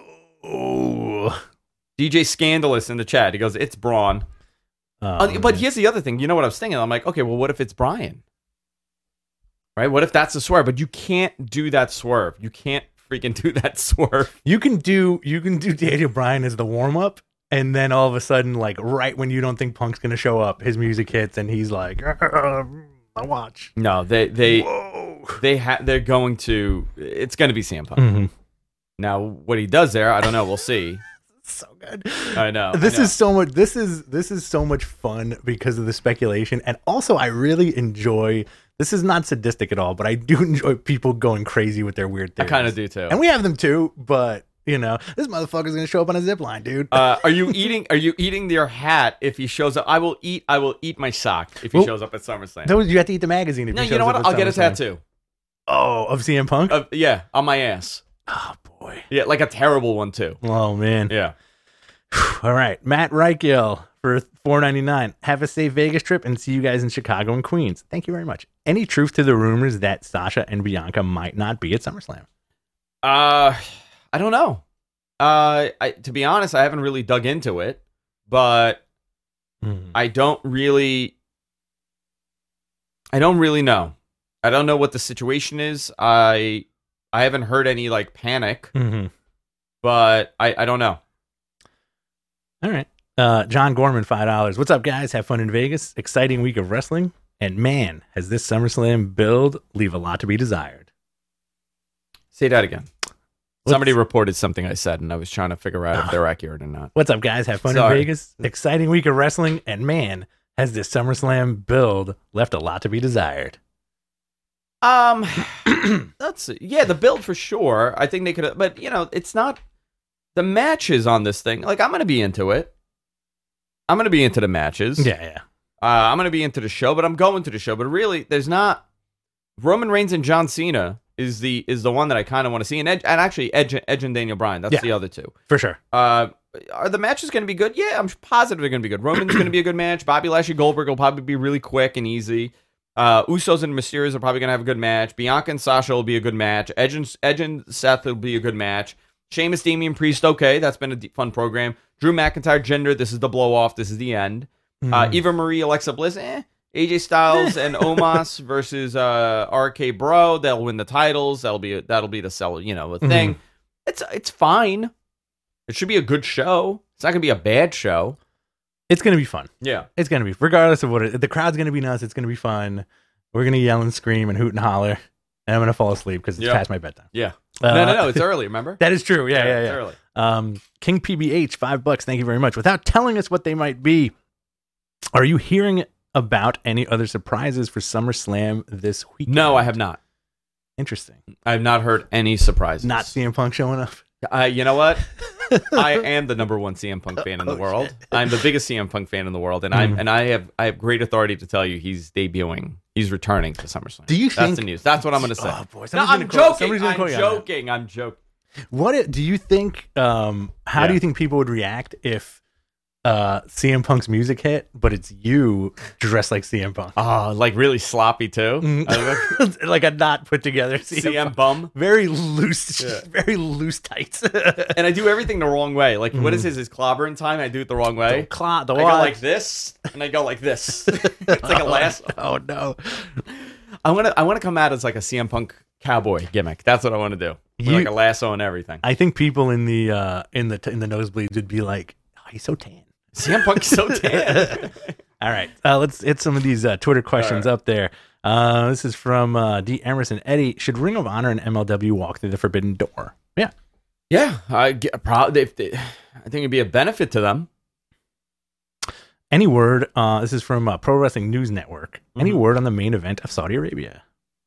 Oh. D J Scandalous in the chat. He goes, "It's Braun." Oh, Uh, but man. here's the other thing. You know what I was thinking? I'm like, okay, well, what if it's Brian? Right? What if that's a swerve? But you can't do that swerve. You can't freaking do that swerve. you can do you can do Daniel Bryan as the warm up, and then all of a sudden, like right when you don't think Punk's gonna show up, his music hits, and he's like, "My watch." No, they they Whoa. they ha- they're going to. It's going to be C M Punk. Mm-hmm. Now, what he does there, I don't know. We'll see. So good. I know. This I know. is so much. This is this is so much fun because of the speculation, and also I really enjoy. This is not sadistic at all, but I do enjoy people going crazy with their weird I theories. kind of do too. And we have them too, but you know, this motherfucker's gonna show up on a zip line, dude. Uh, are you eating? Are you eating your hat if he shows up? I will eat. I will eat my sock if he Well, shows up at SummerSlam. Those, you have to eat the magazine. If No, he you know shows what? up at I'll get a SummerSlam. tattoo. Oh, of C M Punk. Uh, yeah, on my ass. Oh boy. Yeah, like a terrible one too. Oh man. Yeah. All right, Matt Reichel for four ninety-nine. Have a safe Vegas trip and see you guys in Chicago and Queens. Thank you very much. Any truth to the rumors that Sasha and Bianca might not be at SummerSlam? Uh, I don't know. Uh, I, to be honest, I haven't really dug into it, but Mm. I don't really. I don't really know. I don't know what the situation is. I I haven't heard any like panic, Mm-hmm. but I I don't know. All right. Uh, John Gorman, five dollars. What's up, guys? Have fun in Vegas. Exciting week of wrestling. And man, has this SummerSlam build leave a lot to be desired. Say that again. What's- Somebody reported something I said, and I was trying to figure out if they're accurate or not. What's up, guys? Have fun Sorry. in Vegas. Exciting week of wrestling. And man, has this SummerSlam build left a lot to be desired. Um, that's yeah, the build for sure. I think they could, but you know, it's not the matches on this thing. Like, I'm gonna be into it. I'm gonna be into the matches. Yeah, yeah. Uh, I'm gonna be into the show, but I'm going to the show. But really, there's not Roman Reigns and John Cena is the is the one that I kind of want to see, and Edge, and actually Edge, Edge and Daniel Bryan. That's Yeah. the other two. For sure. Uh, are the matches going to be good? Yeah, I'm positive they're going to be good. Roman's going to be a good match. Bobby Lashley Goldberg will probably be really quick and easy. Uh, Usos and Mysterios are probably going to have a good match. Bianca and Sasha will be a good match. Edge and, Edge and Seth will be a good match. Sheamus, Damian Priest, okay, that's been a d- fun program. Drew McIntyre, Jinder, this is the blow off. This is the end. Uh, Eva Marie, Alexa Bliss, eh. A J Styles and Omos versus uh, R K Bro. They'll win the titles. That'll be that'll be the sell. You know, the thing. It's it's fine. It should be a good show. It's not gonna be a bad show. It's going to be fun. Yeah. It's going to be, regardless of what it, the crowd's going to be nuts. It's going to be fun. We're going to yell and scream and hoot and holler. And I'm going to fall asleep because it's Yeah. past my bedtime. Yeah. Uh, no, no, no. It's early. Remember? That is true. Yeah, yeah, it's yeah. early. Um, King P B H, five bucks. Thank you very much. Without telling us what they might be, are you hearing about any other surprises for SummerSlam this week? No, I have not. Interesting. I have not heard any surprises. Not C M Punk showing up. Uh, you know what? I am the number one C M Punk fan in the Oh, world. shit. I'm the biggest C M Punk fan in the world, and I'm Mhm. and I have I have great authority to tell you he's debuting. He's returning to SummerSlam. Do you That's think- the news. That's what I'm going to say. Oh, boy. No, Somebody's I'm gonna quote- joking. somebody's gonna I'm quote you on that. joking. I'm joking. What it- do you think? Um, how Yeah. do you think people would react if uh, C M Punk's music hit, but it's you dressed like C M Punk? Oh, like really sloppy too. Mm. I Like a not put together C M, C M Punk. bum. Very loose, Yeah. very loose tights. And I do everything the wrong way. Like, what is Mm. his, his clobbering time? I do it the wrong way. The clot, the I go what? like this, and I go like this. It's like a lasso. Oh no! I want to I want to come out as like a C M Punk cowboy gimmick. That's what I want to do. With You- like a lasso and everything. I think people in the uh, in the in the nosebleeds would be like, oh, "He's so tan." C M Punk's so tan. All right, uh, let's hit some of these uh, Twitter questions All up there. Uh, this is from uh, D. Emerson. Eddie, should Ring of Honor and M L W walk through the forbidden door? Yeah. Yeah, I get probably. If they, I think it'd be a benefit to them. Any word? Uh, this is from uh, Pro Wrestling News Network. Any Mhm. word on the main event of Saudi Arabia?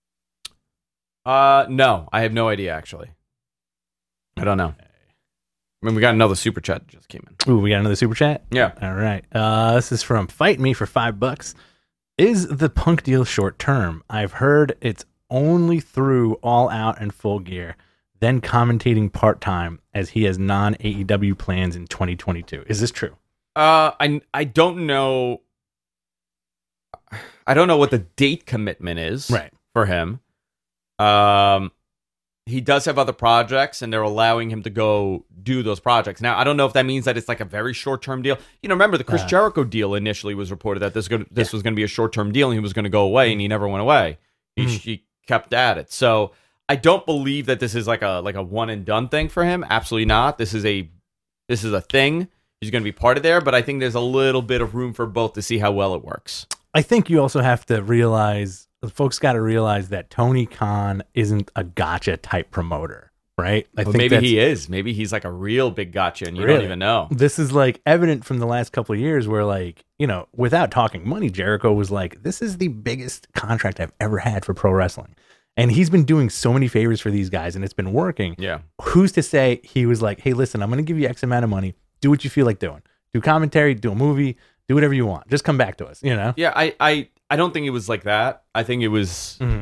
Uh, no, I have no idea actually. I don't know. I mean, we got another super chat that just came in. Ooh, we got another super chat. Yeah. All right. Uh, this is from Fight Me for five bucks. Is the Punk deal short term? I've heard it's only through All Out and Full Gear, then commentating part time as he has non A E W plans in twenty twenty-two. Is this true? Uh, I I don't know. I don't know what the date commitment is Right. for him. Um, he does have other projects, and they're allowing him to go do those projects. Now, I don't know if that means that it's like a very short term deal. You know, remember the Chris Uh, Jericho deal initially was reported that this go- this was going to be a short term deal, and he was going to go away, and he never went away. He, Mhm. he kept at it. So I don't believe that this is like a like a one and done thing for him. Absolutely not. This is a this is a thing. He's going to be part of there, but I think there's a little bit of room for both to see how well it works. I think you also have to realize, folks got to realize that Tony Khan isn't a gotcha type promoter. right? I Well, think maybe that's- he is. Maybe he's like a real big gotcha, and you Really? don't even know. This is like evident from the last couple of years where, like, you know, without talking money, Jericho was like, this is the biggest contract I've ever had for pro wrestling. And he's been doing so many favors for these guys and it's been working. Yeah. Who's to say he was like, hey, listen, I'm going to give you X amount of money. Do what you feel like doing. Do commentary, do a movie, do whatever you want. Just come back to us, you know? Yeah, I, I, I don't think it was like that. I think it was. Mm-hmm.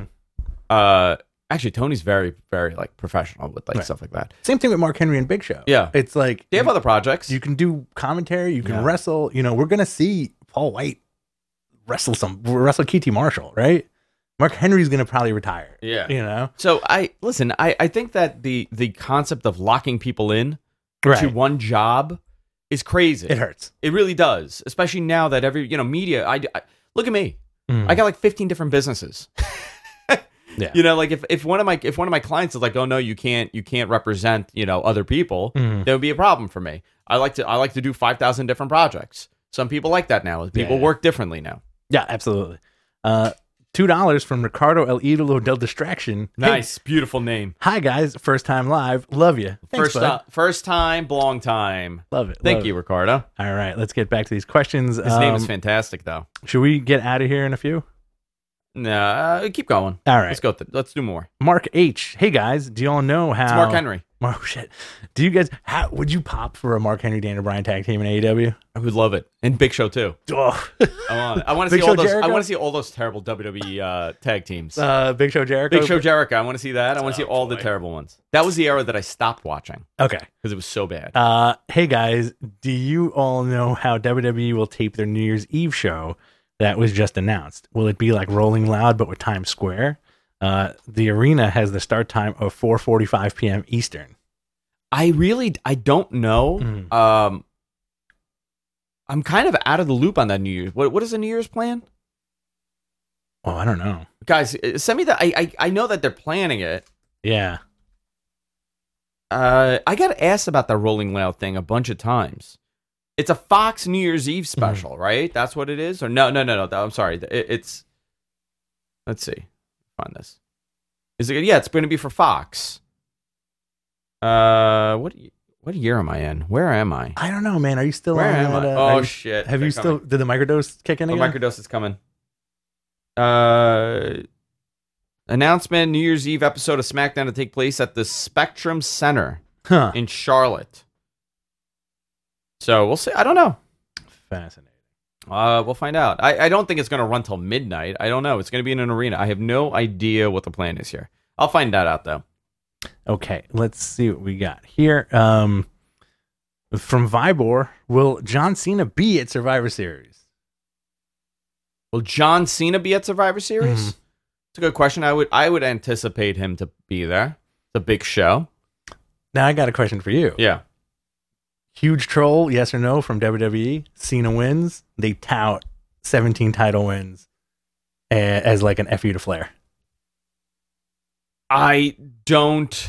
Uh, actually, Tony's very, very like professional with like Right. stuff like that. Same thing with Mark Henry and Big Show. Yeah. It's like They have other projects. you can do commentary, you can Yeah. wrestle. You know, we're going to see Paul White wrestle some, wrestle K T Marshall, right? Mark Henry's going to probably retire. Yeah. You know? So I listen. I, I think that the the concept of locking people in to Right. one job is crazy. It hurts. It really does, especially now that every you know media. I, I look at me. Mm. I got like fifteen different businesses. Yeah. You know, like if, if one of my if one of my clients is like, oh no, you can't you can't represent you know other people, Mhm. that would be a problem for me. I like to I like to do five thousand different projects. Some people like that now. People Yeah. work differently now. Yeah, absolutely. Uh, Two dollars from Ricardo El Idolo del Distraction. Hey, Nice, beautiful name. hi guys, first time live. Love you. Thanks, First bud. time, first time, long time. Love it. Thank love you, it. Ricardo. All right, let's get back to these questions. His name is Um, fantastic, though. Should we get out of here in a few? No, uh, keep going. All right. Let's go. Th- let's do more. Mark H. Hey guys, do y'all know how? It's Mark Henry. Oh shit. Do you guys? How would you pop for a Mark Henry Daniel Bryan tag team in A E W? I would love it, and Big Show too. Oh. I want. I want to Big see all Show those. I Jericho? want to see all those terrible W W E uh, tag teams. uh, Big Show Jericho. Big Show Jericho. I want to see that. I want to see Oh, all the boy. terrible ones. That was the era that I stopped watching Okay. because it was so bad. Uh, hey guys, do you all know how W W E will tape their New Year's Eve show that was just announced? Will it be like Rolling Loud but with Times Square? Uh, the arena has the start time of four forty-five p.m. Eastern. I really, I don't know. Mhm. Um, I'm kind of out of the loop on that New Year's. What What is the New Year's plan, Oh, I don't know. guys? uh, Send me that. I, I I know that they're planning it. Yeah. Uh, I got asked about the Rolling Loud thing a bunch of times. It's a Fox New Year's Eve special, right? That's what it is? Or no, no, no, no. I'm sorry. It, it's, let's see. Find this. Is it? Yeah, it's going to be for Fox. Uh, what what year am I in? Where am I? I don't know, man. Are you still Where on am that, I? uh, Oh are you- shit! Have They're you still? coming. Did the microdose kick in Oh, again? microdose is coming. Uh, announcement: New Year's Eve episode of SmackDown to take place at the Spectrum Center Huh. in Charlotte. So we'll see. I don't know. Fascinating. Uh, we'll find out. I, I don't think it's going to run till midnight. I don't know. It's going to be in an arena. I have no idea what the plan is here. I'll find that out though. Okay, let's see what we got here. Um, from Vibor, will John Cena be at Survivor Series? Will John Cena be at Survivor Series? Mhm. It's a good question. I would I would anticipate him to be there. It's a big show. Now I got a question for you. Yeah. Huge troll, yes or no, from W W E. Cena wins. They tout seventeen title wins a- as like an F U to Flair. I don't.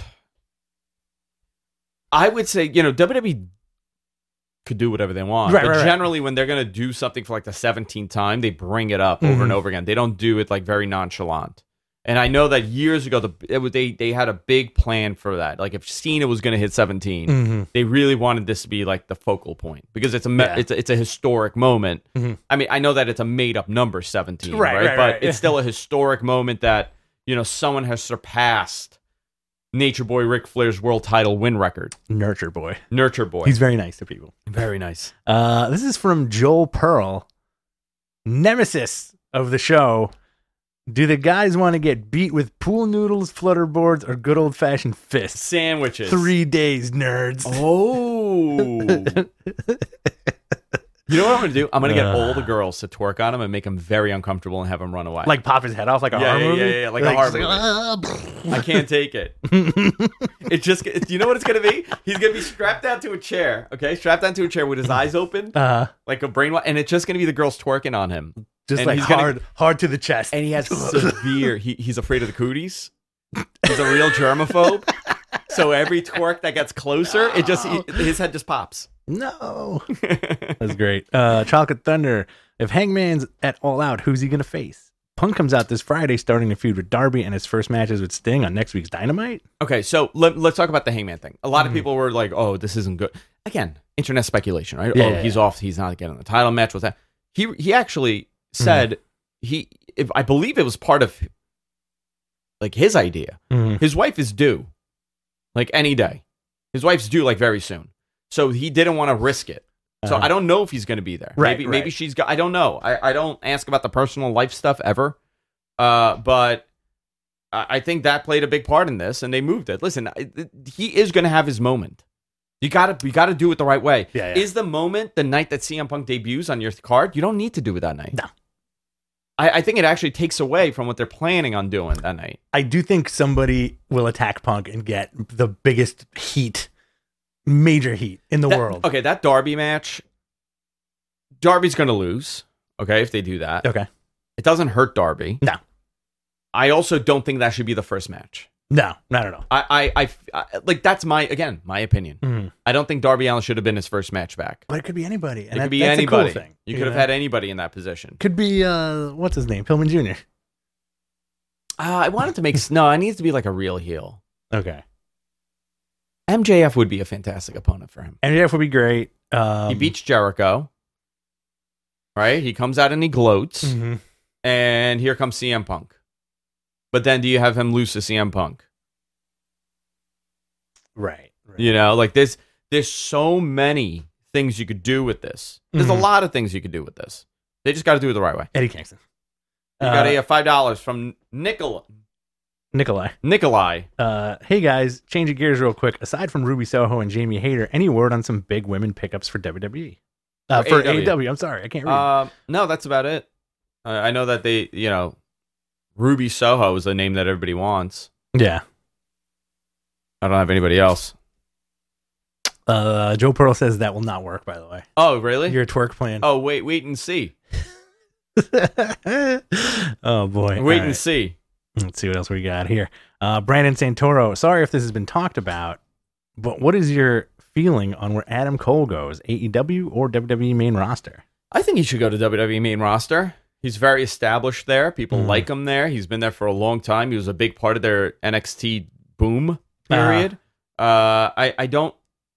I would say, you know, W W E could do whatever they want. Right, but right, right. generally, when they're going to do something for like the seventeenth time, they bring it up over and Mhm. over again. They don't do it like very nonchalant. And I know that years ago, the it was, they they had a big plan for that. Like if Cena was going to hit seventeen, Mm-hmm. they really wanted this to be like the focal point because it's a me- Yeah. it's a, it's a historic moment. Mhm. I mean, I know that it's a made up number seventeen, Right, right? right, but right. it's still a historic moment that you know someone has surpassed Nature Boy Ric Flair's world title win record. Nurture boy. Nurture Boy, He's very nice to people. very nice. Uh, this is from Joel Pearl, nemesis of the show. Do the guys want to get beat with pool noodles, flutterboards, or good old fashioned fists? Sandwiches. Three days, nerds. Oh. You know what I'm going to do? I'm going to get Uh. all the girls to twerk on him and make him very uncomfortable and have him run away. Like pop his head off like a Yeah, horror yeah, movie? yeah, yeah, like a horror just movie. I can't take it. It just, you know what it's going to be? He's going to be strapped down to a chair, okay? Strapped down to a chair with his eyes open, uh, like a brainwash, and it's just going to be the girls twerking on him. just And like he's gonna- hard, hard to the chest. And he has severe, he, he's afraid of the cooties. He's a real germaphobe. So every twerk that gets closer, it just, he, his head just pops. No. That's great. Uh, Chocolate Thunder. If Hangman's at All Out, who's he going to face? Punk comes out this Friday, starting a feud with Darby, and his first match is with Sting on next week's Dynamite. Okay, so let, let's talk about the Hangman thing. A lot mm. of people were like, "Oh, this isn't good." Again, internet speculation, right? Yeah, oh, yeah, he's yeah. off. He's not getting the title match. What's that? He he actually said mm. he. If, I believe it was part of like his idea. Mm. His wife is due, like any day. His wife's due like very soon, so he didn't want to risk it. So Uh-huh. I don't know if he's going to be there. Right, maybe right. maybe she's got. I don't know. I, I don't ask about the personal life stuff ever. Uh, but I, I think that played a big part in this, and they moved it. Listen, I, he is going to have his moment. You got to you got to do it the right way. Yeah, yeah. Is the moment the night that C M Punk debuts on your card? You don't need to do it that night. No. I, I think it actually takes away from what they're planning on doing that night. I do think somebody will attack Punk and get the biggest heat, major heat in the That- world. Okay, that Darby match. Darby's going to lose. Okay, if they do that. Okay. It doesn't hurt Darby. No. I also don't think that should be the first match. No, not at all. I, I, I, I like that's my again my opinion. Mhm. I don't think Darby Allin should have been his first match back. But it could be anybody. And It that- could be that's anybody. A cool thing, you could have know? had anybody in that position. Could be uh, what's his name, Pillman Junior Uh, I wanted to make no. It needs to be like a real heel. Okay. M J F would be a fantastic opponent for him. M J F would be great. Um, He beats Jericho. Right, he comes out and he gloats, mhm. and here comes C M Punk. But then, do you have him lose to C M Punk? Right. right. You know, like there's there's so many things you could do with this. There's Mhm. a lot of things you could do with this. They just got to do it the right way. Eddie Kingston. You Uh, got a five dollars from Nicol Nikolai. Nikolai. Uh, hey guys, change of gears real quick. Aside from Ruby Soho and Jamie Hayter, any word on some big women pickups for W W E? Uh, For for A E W. A E W. I'm sorry, I can't read. Um, no, that's about it. Uh, I know that they, you know, Ruby Soho is the name that everybody wants. yeah. I don't have anybody else. Uh, Joe Pearl says that will not work. By the way, Oh, really? your twerk plan. Oh, wait, wait and see. Oh boy. Wait All and right. see. Let's see what else we got here. Uh, Brandon Santoro. Sorry if this has been talked about, but what is your feeling on where Adam Cole goes? A E W or W W E main roster? I think he should go to W W E main roster. He's very established there. People Mhm. like him there. He's been there for a long time. He was a big part of their N X T boom period. Uh, I, I don't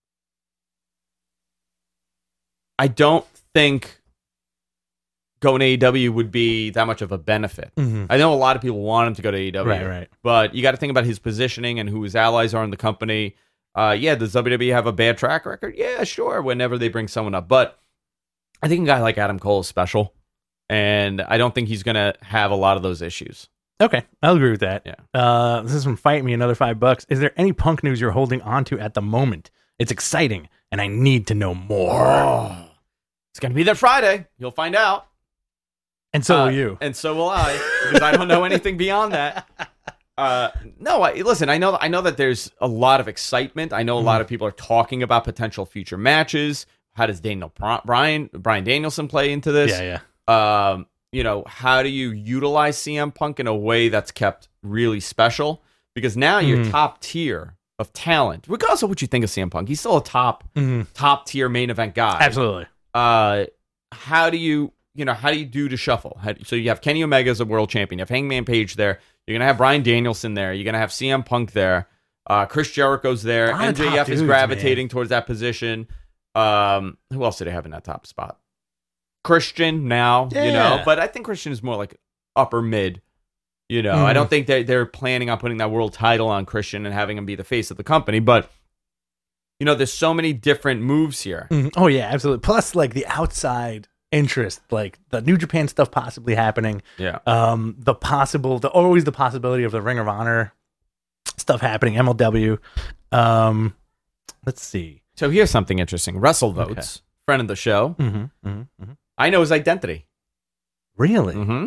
I don't think going to A E W would be that much of a benefit. Mm-hmm. I know a lot of people want him to go to A E W. Right, right. But you got to think about his positioning and who his allies are in the company. Uh, yeah, does W W E have a bad track record? Yeah, sure, whenever they bring someone up. But I think a guy like Adam Cole is special. And I don't think he's going to have a lot of those issues. Okay, I'll agree with that. Yeah. Uh, this is from Fight Me, another five bucks. Is there any Punk news you're holding on to at the moment? It's exciting, and I need to know more. Oh, it's going to be there Friday. You'll find out. And so Uh, will you. And so will I, because I don't know anything beyond that. Uh, no, I, listen, I know I know that there's a lot of excitement. I know a lot of people are talking about potential future matches. How does Daniel Bri- Brian Brian Danielson play into this? Yeah, yeah. Um, you know, how do you utilize C M Punk in a way that's kept really special? Because now you're Mhm. top tier of talent, regardless of what you think of C M Punk. He's still a top Mhm. top tier main event guy. Absolutely. Uh, how do you you know how do you do to shuffle? How do, so you have Kenny Omega as a world champion. You have Hangman Page there. You're gonna have Bryan Danielson there. You're gonna have C M Punk there. Uh, Chris Jericho's there. A lot of M J F top is dudes, gravitating man. towards that position. Um, who else do they have in that top spot? Christian now, you know, Yeah. but I think Christian is more like upper mid. You know, I Mhm. don't think they they're planning on putting that world title on Christian and having him be the face of the company. But you know, there's so many different moves here. Mhm. Oh, yeah, absolutely. Plus, like, the outside interest, like the New Japan stuff possibly happening. Yeah. Um, the possible, the always the possibility of the Ring of Honor stuff happening, M L W. Um, let's see. So here's something interesting. Wrestle Votes, friend of the show. Mm-hmm, mm-hmm, mm-hmm. I know his identity. Really? Mm-hmm.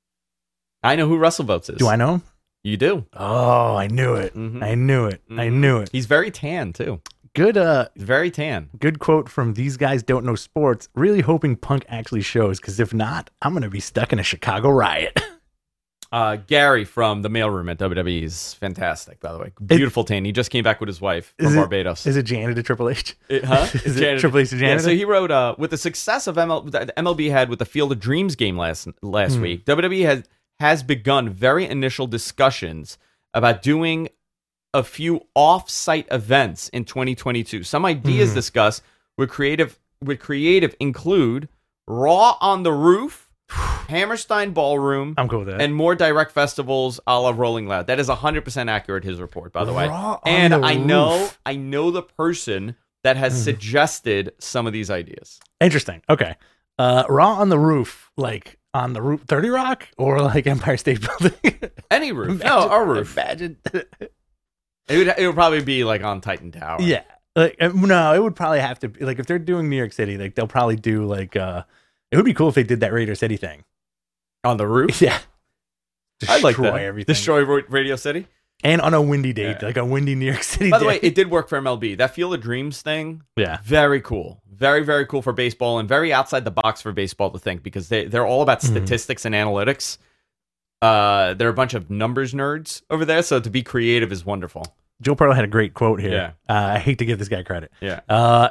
I know who Wrestle Votes is. Do I know him? You do. Oh, I knew it. Mhm. I knew it. I Mhm. knew it. He's very tan too. Good. Uh, He's very tan. good quote from These Guys Don't Know Sports. Really hoping Punk actually shows, because if not, I'm gonna be stuck in a Chicago riot. Uh, Gary from the mailroom at W W E is fantastic, by the way. Beautiful tan. He just came back with his wife from Is it- Barbados. Is it Janet to Triple H? It- huh? Is it Janitor. Triple H to Yeah, Janitor? so he wrote, uh, with the success of M L, that M L B had with the Field of Dreams game last last Hmm. week, W W E has has begun very initial discussions about doing a few off-site events in twenty twenty-two. Some ideas Mm. discussed with creative with creative include Raw on the Roof, Hammerstein Ballroom, I'm cool with that. and more direct festivals a la Rolling Loud. That is one hundred percent accurate, his report, by the way. Raw on And the I know Roof. I know the person that has Mm. suggested some of these ideas. Interesting. Okay. Uh, Raw on the Roof, like on the roof, thirty Rock, or like Empire State Building. Any roof. no, our roof. Imagine. It would, it would probably be like on Titan Tower. Yeah. Like uh, no, it would probably have to be like if they're doing New York City, like they'll probably do like uh it would be cool if they did that Radio City thing. On the roof? Yeah. I like Destroy that. everything. Destroy Ra- Radio City? And on a windy day, Yeah. like a windy New York City By the day. way, it did work for M L B. That Field of Dreams thing, yeah. very cool. Very, very cool for baseball and very outside the box for baseball to think because they, they're all about Mhm. statistics and analytics. Uh, they're a bunch of numbers nerds over there, so to be creative is wonderful. Joe Pearl had a great quote here. Yeah. Uh, I hate to give this guy credit. Yeah. Uh,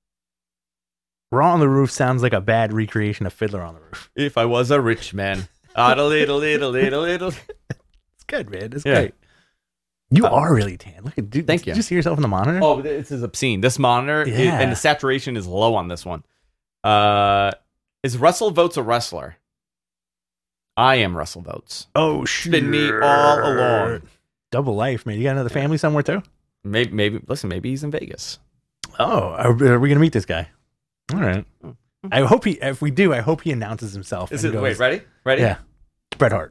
Raw on the Roof sounds like a bad recreation of Fiddler on the Roof. If I was a rich man. Ah, little, little, little, little, little. It's good, man. It's Yeah. great. You Uh, are really tan. Look at dude. thank did you. you just see yourself in the monitor? Oh, this is obscene. This monitor, is- Yeah. and the saturation is low on this one. Uh, is Russell Votes a wrestler? I am Russell Votes. Oh, It's been me all along. Double life, man. You got another family somewhere too? Maybe, maybe. Listen, maybe he's in Vegas. Oh, are, are we gonna meet this guy? All right. I hope he. If we do, I hope he announces himself. Is and it? goes, Wait, ready? Ready? Yeah. Bret Hart.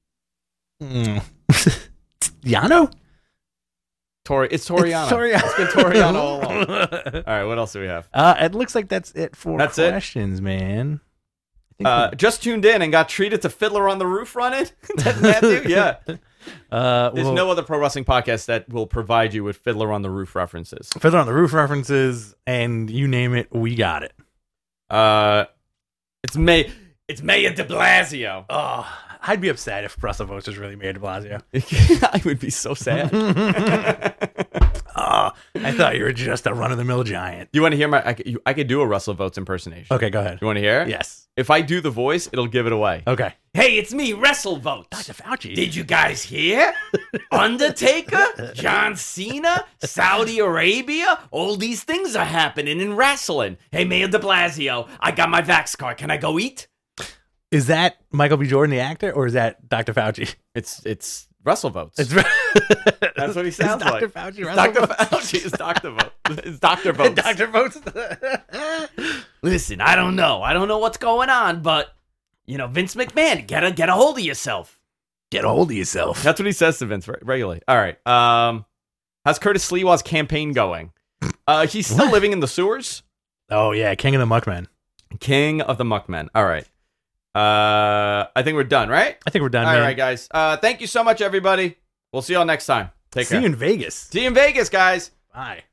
Mm. Yano? Tori. It's Toriano. It's Toriano. It's been Toriano all along. All right. What else do we have? Uh, it looks like that's it for That's it? questions, man. I think Uh, just tuned in and got treated to Fiddler on the Roof running. That Matthew? Yeah. we- uh, There's well, no other pro wrestling podcast that will provide you with Fiddler on the Roof references. Fiddler on the Roof references, and you name it, we got it. Uh, it's May. It's Mayor De Blasio. Oh, I'd be upset if Russell Votes was really Mayor de Blasio. I would be so sad. Oh, I thought you were just a run-of-the-mill giant. You want to hear my? I could, you, I could do a Russell Votes impersonation. Okay, go ahead. You want to hear it? Yes. If I do the voice, it'll give it away. Okay. Hey, it's me, Wrestle Votes. Doctor Fauci. Did you guys hear? Undertaker, John Cena, Saudi Arabia, all these things are happening in wrestling. Hey, Mayor de Blasio, I got my Vax card. Can I go eat? Is that Michael B. Jordan, the actor, or is that Doctor Fauci? It's it's Wrestle Votes. It's That's what he sounds Is Doctor like. Fauci. Doctor Russell Fauci is Doctor Votes. It's Doctor Votes. Doctor Votes. Listen, I don't know. I don't know what's going on, but you know, Vince McMahon, get a get a hold of yourself. Get a hold of yourself. That's what he says to Vince re- regularly. All right. Um, how's Curtis Sliwa's campaign going? Uh, he's still What? living in the sewers. Oh yeah, King of the Muckmen. King of the Muckmen. All right. Uh, I think we're done, right? I think we're done. All man. right, guys. Uh, thank you so much, everybody. We'll see y'all next time. Take See care. you in Vegas. See you in Vegas, guys. Bye.